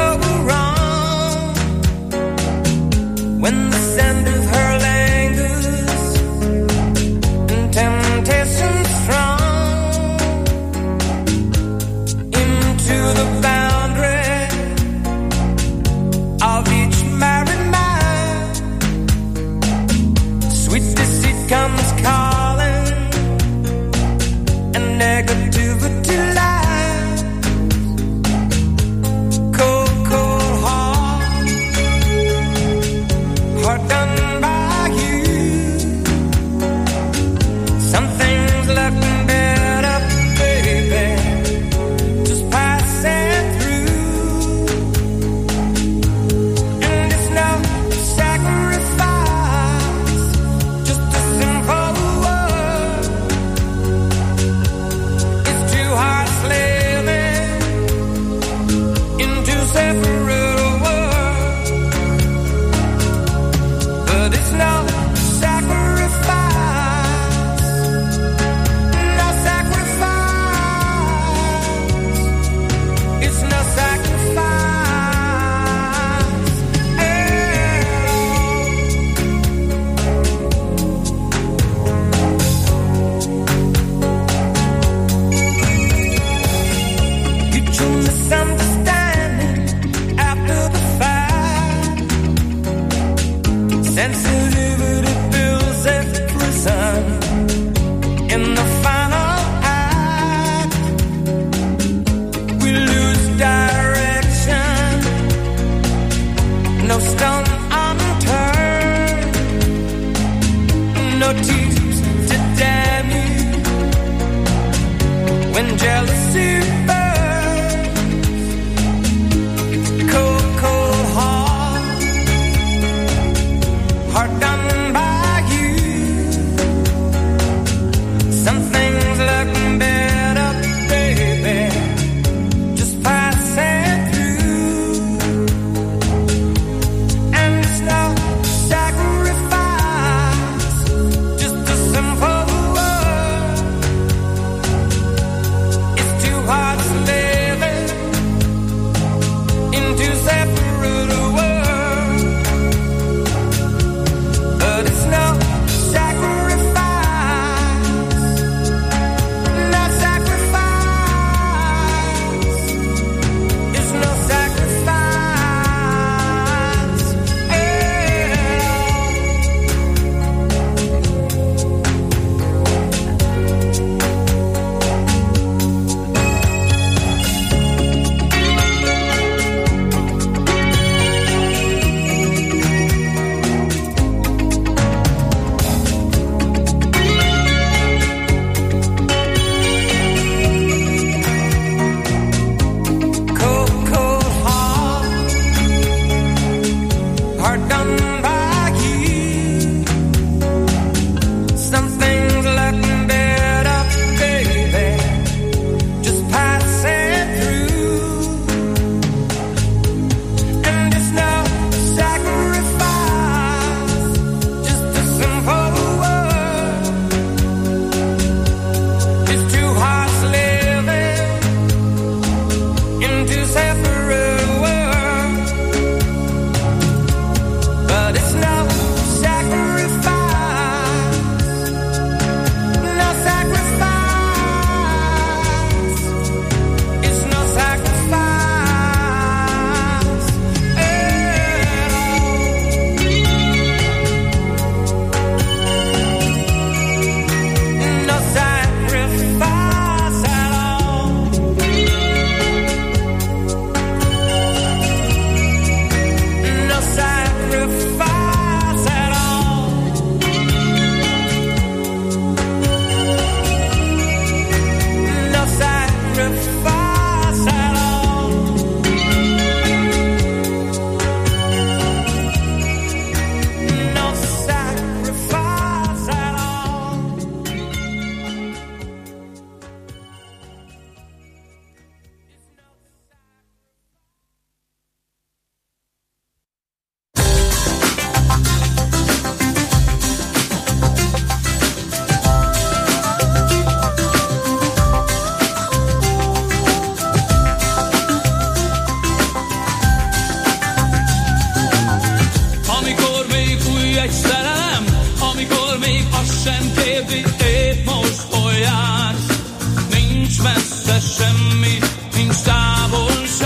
férfi, épp most hol jársz? Nincs messze semmi, nincs távolság.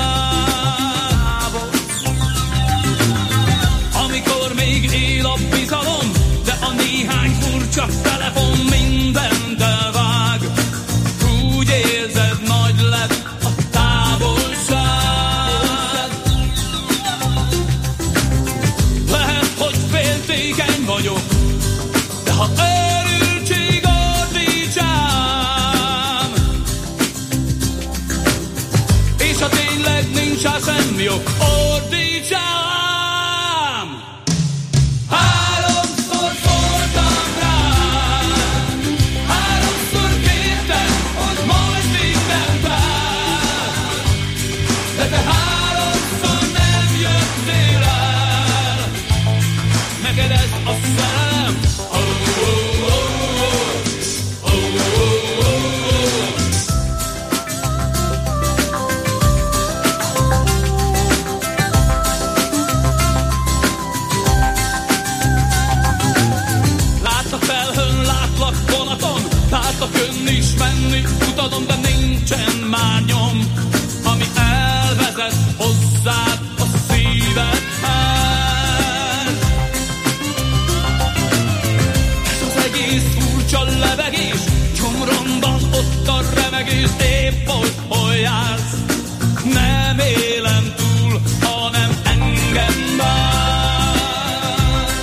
Amikor még él a bizalom, de a néhány furcsa telefon mindent elvág. Úgy érzed, nagy lett a távolság. Lehet, hogy féltékeny vagyok, de ha őrültség ordítsám, és ha tényleg nincs rá semmi ok, ordítsám. Háromszor szóltam rád, háromszor kértem, hogy majd mindent rád, de te háromszor nem jöttél el. Neked ez a szerelem? Oh, oh, oh, oh, oh, oh, oh. Látlak felhőn, látlak vonaton, látlak jönni is menni utadon, de nincsen már nyom, ami elvezet hozzád a szívedhez. Ez az egész furcsa levegés, gyomromban ott a remegés, épp hogy hol jársz. Nem élem túl, hanem engem vár.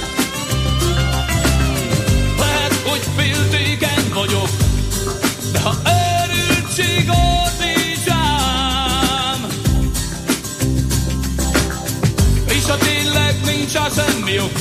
Lehet, hogy féltékeny vagyok, de ha őrültség ordítsám, és ha tényleg nincs rá semmi ok,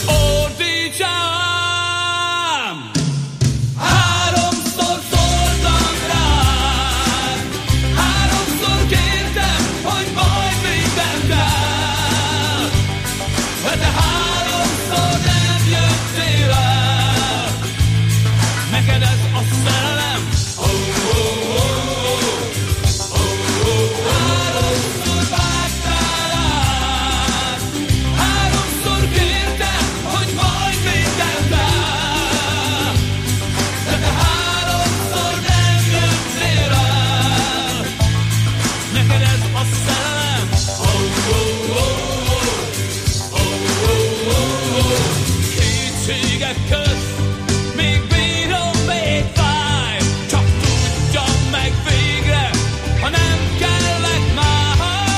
ordítsám. Háromszor szóltam rád, háromszor kértem, hogy majd mindent el, de te háromszor nem jöttél el. Neked ez a szerelem? Oh, oh, oh, oh, oh, oh. Háromszor vágtál át, háromszor kértem, hogy majd mindent el, de te háromszor nem jöttél el. Neked ez a szerelem? Oh, oh, oh, oh, oh, oh, oh. Kétségek közt még bírom, még fáj, csak tudjam meg végre, ha nem kellek már.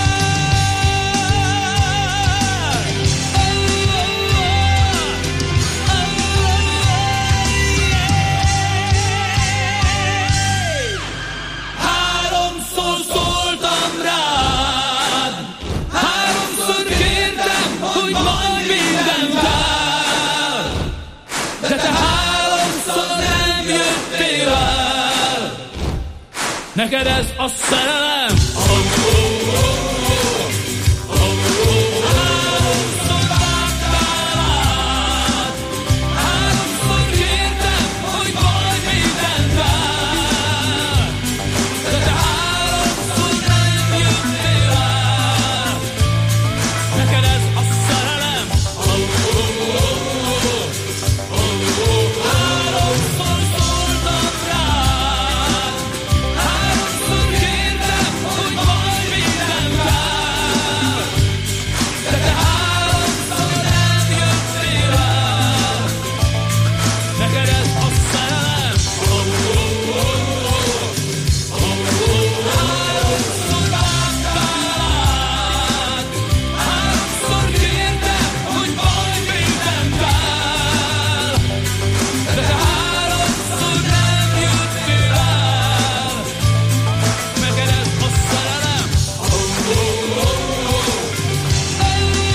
Háromszor szóltam rád, háromszor kértem, hogy majd mindent el, de te háromszor nem jöttél el. Neked ez a szerelem? Oh, oh, oh, oh, oh, oh. Háromszor vágtál át, háromszor kértem, hogy majd mindent el, de te háromszor nem jöttél el. Neked ez a szerelem? Oh, oh, oh, oh, oh, oh. Háromszor szóltam rád, háromszor kértem, hogy majd mindent el, de te háromszor nem jöttél el. Neked ez a szerelem? Oh, oh, oh, oh, oh, oh. Háromszor vágtál át, háromszor kértem, hogy majd mindent el, de te háromszor nem jöttél el. Neked ez a szerelem? Oh, oh, oh, oh, oh,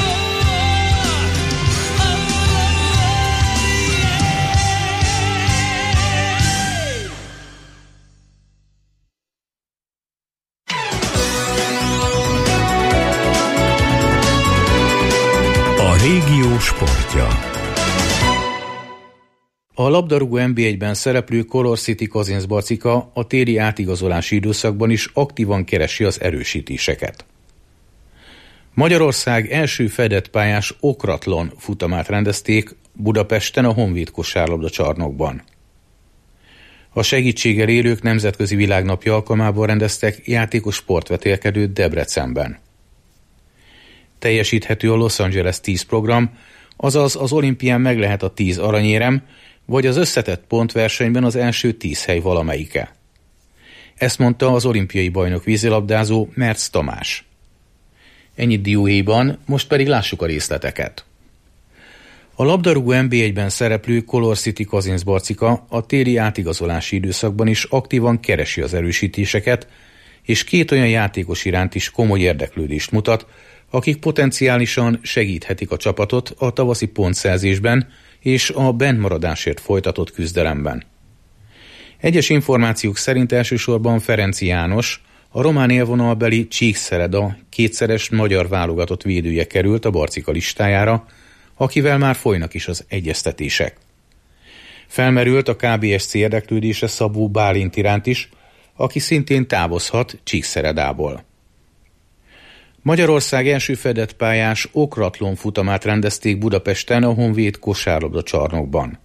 A régió sportja. A labdarúgó en bé egyben szereplő Color City Kazinsz Barcika a téli átigazolási időszakban is aktívan keresi az erősítéseket. Magyarország első fedett pályás okratlon futamát rendezték Budapesten a Honvéd kosárlabda csarnokban. A segítséggel élők nemzetközi világnapja alkalmából rendeztek játékos sportvetélkedőt Debrecenben. Teljesíthető a Los Angeles tíz program, azaz az olimpián meg lehet a tíz aranyérem, vagy az összetett pontversenyben az első tíz hely valamelyike. Ezt mondta az olimpiai bajnok vízilabdázó Merz Tamás. Ennyit dióhéjban, most pedig lássuk a részleteket. A labdarúgó en bé egyben szereplő Color City Kazincbarcika a téli átigazolási időszakban is aktívan keresi az erősítéseket, és két olyan játékos iránt is komoly érdeklődést mutat, akik potenciálisan segíthetik a csapatot a tavaszi pontszerzésben és a bentmaradásért folytatott küzdelemben. Egyes információk szerint elsősorban Ferenci János, a román élvonalbeli Csíkszereda kétszeres magyar válogatott védője került a Barcika listájára, akivel már folynak is az egyeztetések. Felmerült a ká bé es cé érdeklődése Szabó Bálint iránt is, aki szintén távozhat Csíkszeredából. Magyarország első fedett pályás okratlon futamát rendezték Budapesten a Honvéd kosárlabda csarnokban.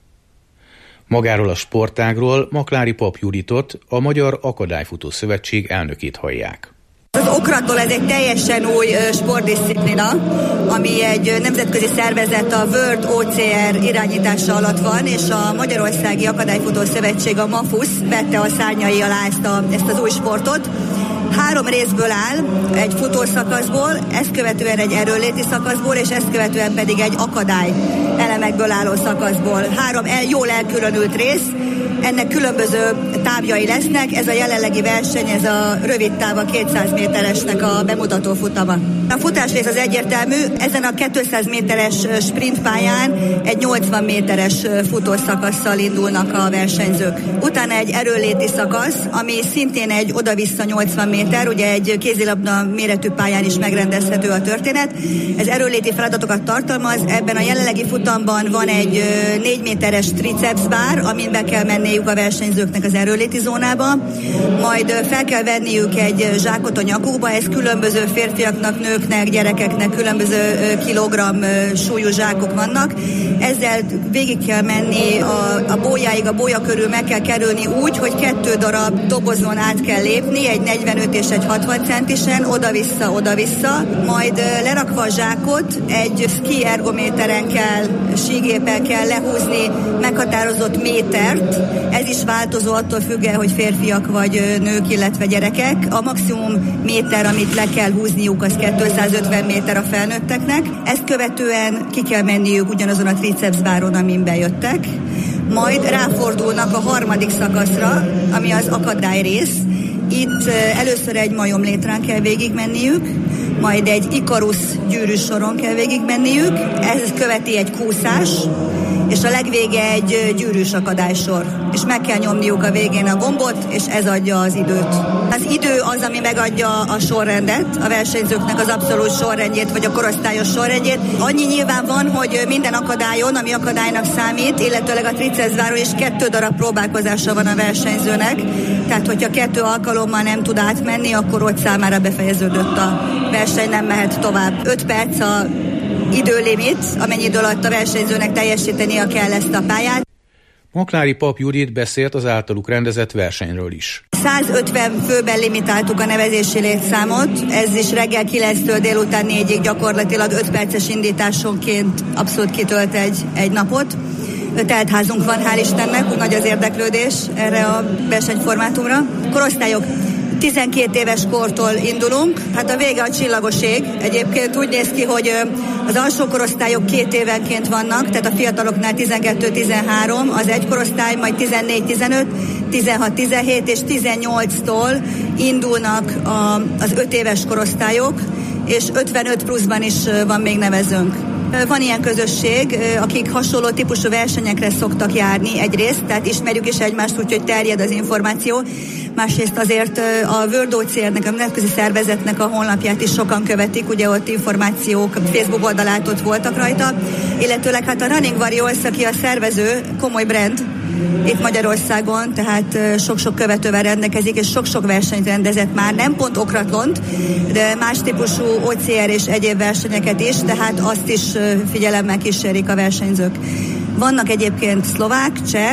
Magáról a sportágról Maklári Pap Juditot, a Magyar Akadályfutó Szövetség elnökét hallják. Az okratlon ez egy teljesen új sportdisziplina, ami egy nemzetközi szervezet, a World o cé er irányítása alatt van, és a Magyarországi Akadályfutó Szövetség, a MAFUSZ vette a szárnyai alá ezt, a, ezt az új sportot. Három részből áll, egy futószakaszból, ezt követően egy erőnléti szakaszból, és ezt követően pedig egy akadály elemekből álló szakaszból. Három el, jól elkülönült rész, ennek különböző távjai lesznek, ez a jelenlegi verseny, ez a rövid táv, a kétszáz méteresnek a bemutató futama. A futásrész az egyértelmű, ezen a kétszáz méteres sprintpályán egy nyolcvan méteres futószakasszal indulnak a versenyzők. Utána egy erőnléti szakasz, ami szintén egy oda-vissza nyolcvan méter, ugye egy kézilabda méretű pályán is megrendezhető a történet. Ez erőnléti feladatokat tartalmaz, ebben a jelenlegi futamban van egy négy méteres triceps bár, amin be kell menni a versenyzőknek az erőnléti zónába, majd fel kell venniük egy zsákot a nyakukba, ez különböző férfiaknak, nőknek, gyerekeknek különböző kilogramm súlyú zsákok vannak. Ezzel végig kell menni a, a bójáig, a bója körül meg kell kerülni úgy, hogy kettő darab dobozon át kell lépni, egy negyvenöt és egy hatvan centisen, oda-vissza, oda-vissza, majd lerakva a zsákot egy ski ergométeren kell, sígéppel kell lehúzni meghatározott métert. Ez is változó, attól függően, hogy férfiak vagy nők, illetve gyerekek. A maximum méter, amit le kell húzniuk, az kétszázötven méter a felnőtteknek. Ezt követően ki kell menniük ugyanazon a triceps báron, amin bejöttek. Majd ráfordulnak a harmadik szakaszra, ami az akadály rész. Itt először egy majomlétrán kell végigmenniük, majd egy Ikarusz gyűrűs soron kell végigmenniük, ez követi egy kúszás, és a legvége egy gyűrűs akadálysor. És meg kell nyomniuk a végén a gombot, és ez adja az időt. Az idő az, ami megadja a sorrendet, a versenyzőknek az abszolút sorrendjét, vagy a korosztályos sorrendjét. Annyi nyilván van, hogy minden akadályon, ami akadálynak számít, illetőleg a triceszváron is kettő darab próbálkozása van a versenyzőnek. Tehát, hogyha kettő alkalommal nem tud átmenni, akkor ott számára befejeződött a verseny, nem mehet tovább. öt perc a időlimit, amennyi idő alatt a versenyzőnek teljesítenie kell ezt a pályát. Maklári Pap Judit beszélt az általuk rendezett versenyről is. százötven főben limitáltuk a nevezési létszámot, ez is reggel kilenctől délután négyig gyakorlatilag öt perces indításonként abszolút kitölt egy, egy napot. Teltházunk van, hál' Istennek, úgy nagy az érdeklődés erre a versenyformátumra. Korosztályok tizenkét éves kortól indulunk, hát a vége a csillagos ég. Egyébként úgy néz ki, hogy az alsó korosztályok két évenként vannak, tehát a fiataloknál tizenkettő tizenhárom, az egy korosztály, majd tizennégy tizenöt, tizenhat tizenhét és tizennyolctól indulnak a, az öt éves korosztályok, és ötvenöt pluszban is van még nevezőnk. Van ilyen közösség, akik hasonló típusú versenyekre szoktak járni egyrészt, tehát ismerjük is egymást, úgyhogy terjed az információ. Másrészt azért a World o cé er-nek, a nemzetközi szervezetnek a honlapját is sokan követik, ugye ott információk, Facebook oldalát ott voltak rajta, illetőleg hát a Running Warriors, aki a szervező, komoly brand itt Magyarországon, tehát sok-sok követővel rendelkezik, és sok-sok versenyt rendezett már, nem pont okratlont, de más típusú o cé er és egyéb versenyeket is, tehát azt is figyelemmel kísérik a versenyzők. Vannak egyébként szlovák, cseh,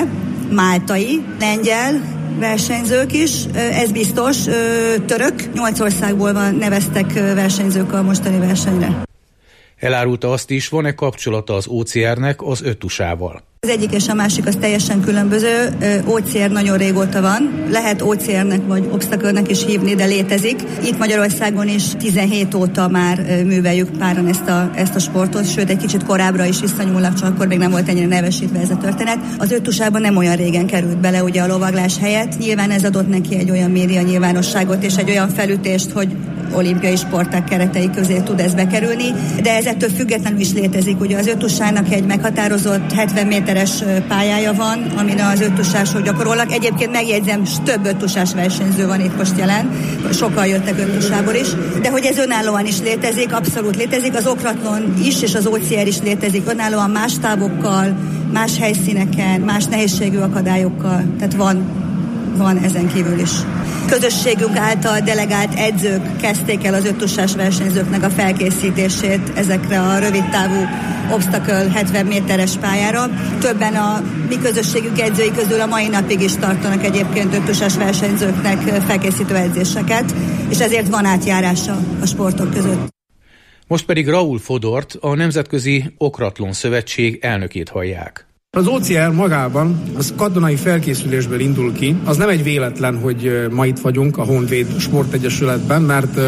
máltai, lengyel versenyzők is, ez biztos, török, nyolc országból van, neveztek versenyzők a mostani versenyre. Elárulta azt is, van-e kapcsolata az o cé er-nek az öttusával. Az egyik és a másik az teljesen különböző. o cé er nagyon régóta van. Lehet o cé er-nek vagy obstacle-nek is hívni, de létezik. Itt Magyarországon is tizenhét óta már műveljük páran ezt a, ezt a sportot, sőt egy kicsit korábbra is visszanyúlnak, csak akkor még nem volt ennyire nevesítve ez a történet. Az öttusában nem olyan régen került bele ugye a lovaglás helyett. Nyilván ez adott neki egy olyan média nyilvánosságot és egy olyan felütést, hogy olimpiai sporták keretei közé tud ez bekerülni, de ez ettől függetlenül is létezik. Ugye az öttusának egy meghatározott hetven méteres pályája van, amin az öttusások gyakorolnak. Egyébként megjegyzem, több öttusás versenyző van itt most jelen, sokan jöttek öttusából is, de hogy ez önállóan is létezik, abszolút létezik, az Okratlon is, és az o cé er is létezik önállóan más távokkal, más helyszíneken, más nehézségű akadályokkal, tehát van, van ezen kívül is. Közösségünk által delegált edzők kezdték el az öttusás versenyzőknek a felkészítését ezekre a rövidtávú obstacle hetven méteres pályára. Többen a mi közösségünk edzői közül a mai napig is tartanak egyébként öttusás versenyzőknek felkészítő edzéseket, és ezért van átjárása a sportok között. Most pedig Raúl Fodort, a Nemzetközi Okratlon Szövetség elnökét hallják. Az o cé er magában az katonai felkészülésből indul ki. Az nem egy véletlen, hogy ma itt vagyunk a Honvéd Sportegyesületben, mert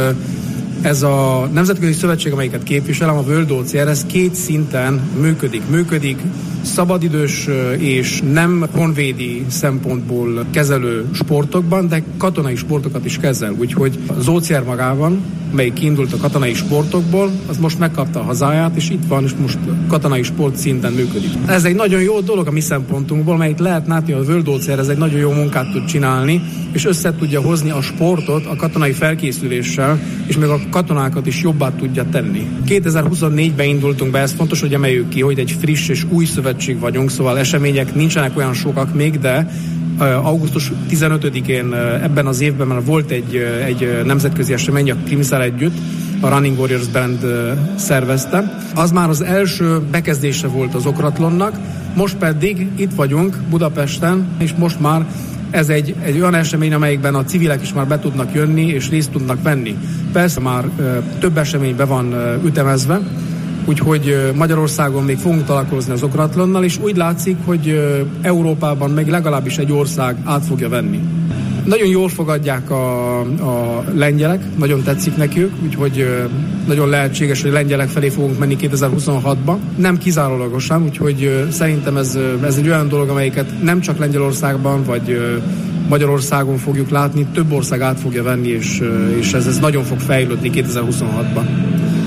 ez a nemzetközi szövetség, amelyiket képviselem, a World o cé er, ez két szinten működik. Működik szabadidős és nem honvédi szempontból kezelő sportokban, de katonai sportokat is kezel. Úgyhogy az o cé er magában, melyik kiindult a katonai sportokból, az most megkapta a hazáját, és itt van, és most katonai sport szinten működik. Ez egy nagyon jó dolog a mi szempontunkból, melyik lehet látni, hogy a World o cé er ez egy nagyon jó munkát tud csinálni, és össze tudja hozni a sportot a katonai felkészüléssel, és még a katonákat is jobbá tudja tenni. kétezer-huszonnégyben indultunk be, ez fontos, hogy emeljük ki, hogy egy friss és új szövetség vagyunk, szóval események nincsenek olyan sokak még, de augusztus tizenötödikén ebben az évben már volt egy, egy nemzetközi esemény, a Krimszel együtt, a Running Warriors Band szervezte. Az már az első bekezdése volt az Okratlonnak, most pedig itt vagyunk Budapesten, és most már ez egy, egy olyan esemény, amelyikben a civilek is már be tudnak jönni, és részt tudnak venni. Persze már több esemény be van ütemezve, úgyhogy Magyarországon még fogunk találkozni az Okratlonnal, és úgy látszik, hogy Európában meg legalábbis egy ország át fogja venni. Nagyon jól fogadják a, a lengyelek, nagyon tetszik nekik, úgyhogy nagyon lehetséges, hogy lengyelek felé fogunk menni kétezer-huszonhatban. Nem kizárólagosan, úgyhogy szerintem ez, ez egy olyan dolog, amelyiket nem csak Lengyelországban vagy Magyarországon fogjuk látni, több ország át fogja venni, és, és ez, ez nagyon fog fejlődni kétezer-huszonhatban.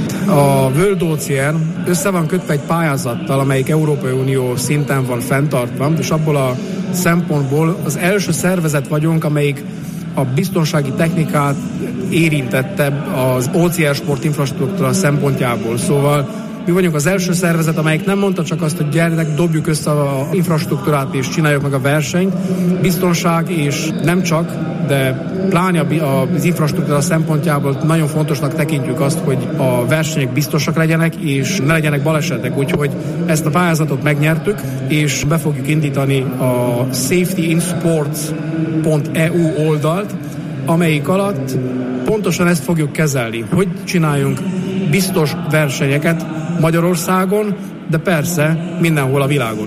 A World o cé er össze van kötve egy pályázattal, amelyik Európai Unió szinten van fenntartva, és abból a szempontból az első szervezet vagyunk, amelyik a biztonsági technikát érintette az o cé er sport infrastruktúra szempontjából. Szóval mi vagyunk az első szervezet, amelyik nem mondta csak azt, hogy gyertek, dobjuk össze az infrastruktúrát és csináljuk meg a versenyt. Biztonság és nem csak, de pláne az infrastruktúra szempontjából nagyon fontosnak tekintjük azt, hogy a versenyek biztosak legyenek, és ne legyenek balesetek. Úgyhogy ezt a pályázatot megnyertük, és be fogjuk indítani a safety in sports pont e u oldalt, amelyik alatt pontosan ezt fogjuk kezelni, hogy csináljunk biztos versenyeket Magyarországon, de persze mindenhol a világon.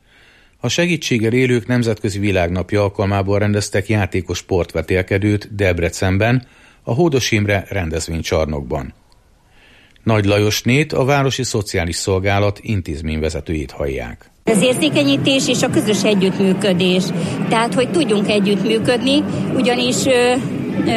A segítséggel élők nemzetközi világnapja alkalmából rendeztek játékos sportvetélkedőt Debrecenben, a Hódos Imre rendezvénycsarnokban. Nagy Lajosnét, a Városi Szociális Szolgálat intézményvezetőjét hallják. Az érzékenyítés és a közös együttműködés. Tehát, hogy tudjunk együttműködni, ugyanis ö, ö,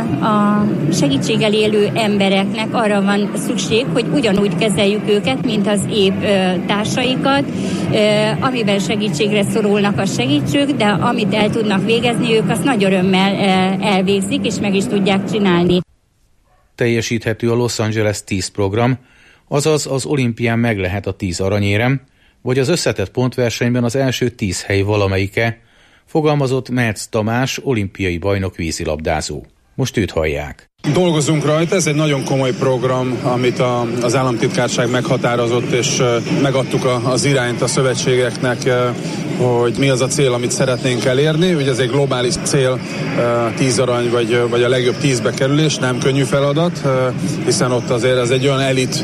a segítséggel élő embereknek arra van szükség, hogy ugyanúgy kezeljük őket, mint az épp ö, társaikat, ö, amiben segítségre szorulnak, a segítsük, de amit el tudnak végezni, ők azt nagy örömmel ö, elvégzik, és meg is tudják csinálni. Teljesíthető a Los Angeles tíz program, azaz az olimpián meg lehet a tíz aranyérem, vagy az összetett pontversenyben az első tíz hely valamelyike, fogalmazott Merc Tamás, olimpiai bajnok vízilabdázó. Most őt hallják. Dolgozunk rajta, ez egy nagyon komoly program, amit a, az államtitkárság meghatározott, és megadtuk a, az irányt a szövetségeknek, hogy mi az a cél, amit szeretnénk elérni. Ugye ez egy globális cél, tíz arany, vagy, vagy a legjobb tízbe kerülés, nem könnyű feladat, hiszen ott azért ez egy olyan elit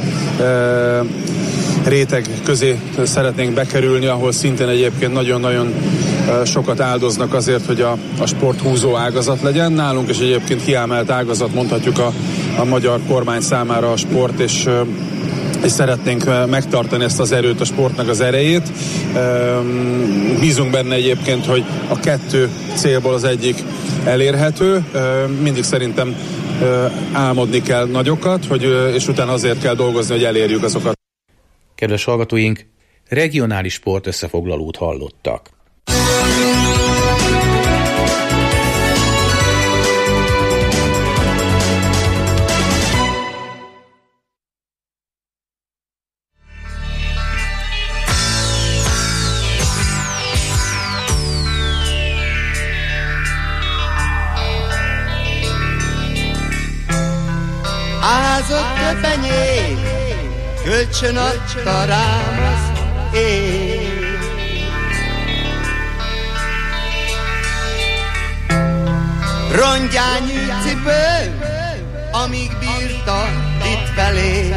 réteg közé szeretnénk bekerülni, ahol szintén egyébként nagyon-nagyon sokat áldoznak azért, hogy a, a sport húzó ágazat legyen. Nálunk is egyébként kiemelt ágazat, mondhatjuk a, a magyar kormány számára a sport, és és szeretnénk megtartani ezt az erőt, a sportnak az erejét. Bízunk benne egyébként, hogy a kettő célból az egyik elérhető. Mindig szerintem álmodni kell nagyokat, hogy, és utána azért kell dolgozni, hogy elérjük azokat. Kedves hallgatóink, regionális sport összefoglalót hallottak. Ázott köpenyék, kölcsön adta rám az ég. Rongyányű cipő, amíg bírta itt felé.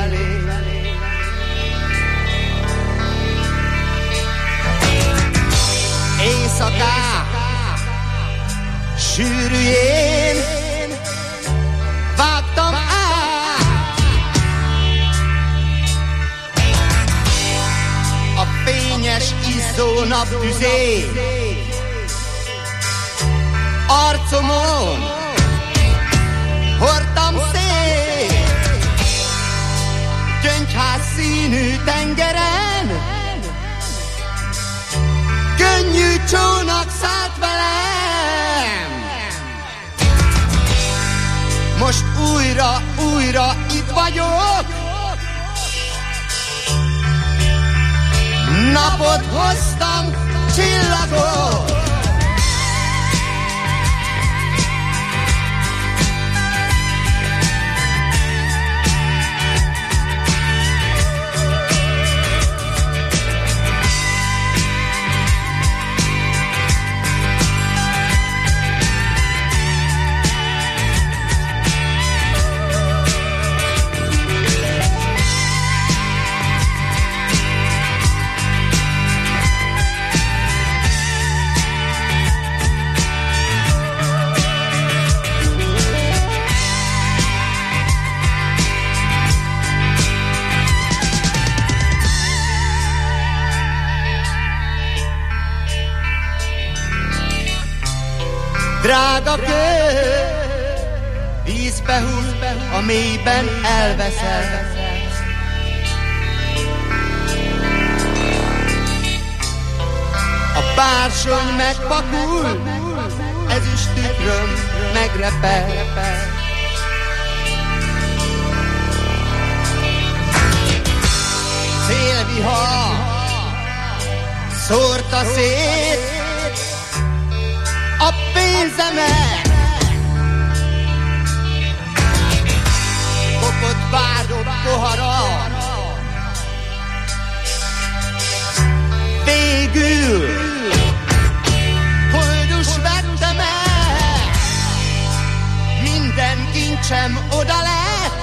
Éjszakák, sűrűjén vágtam át a fényes izzó naptüzé. Arcomon hordtam szét, gyöngyház színű tengeren, könnyű csónak szállt velem. Most újra, újra itt vagyok, napot hoztam, csillagot. Drága kő, vízbe húz, a mélyben elveszel. A bársony megpakul, ezüst tükröm megrepel. Szélvihar szórta szét a pénzemet, kopott vádok pohara, végül koldus vettem el, minden kincsem oda lett,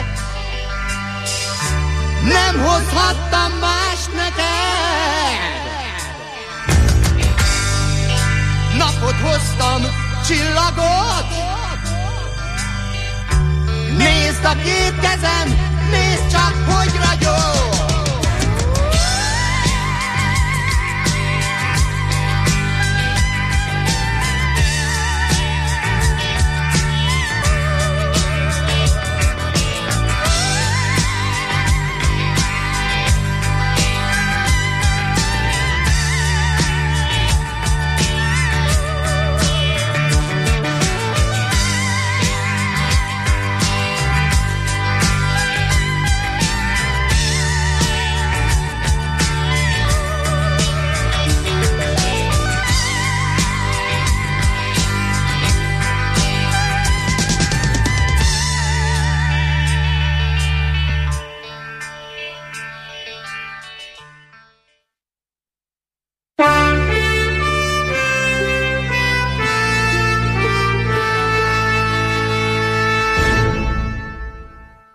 nem hozhattam más neked. Napot hoztam, csillagot, nézd a két kezem, nézd csak, hogy ragyog.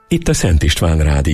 itt a Szent István Rádió.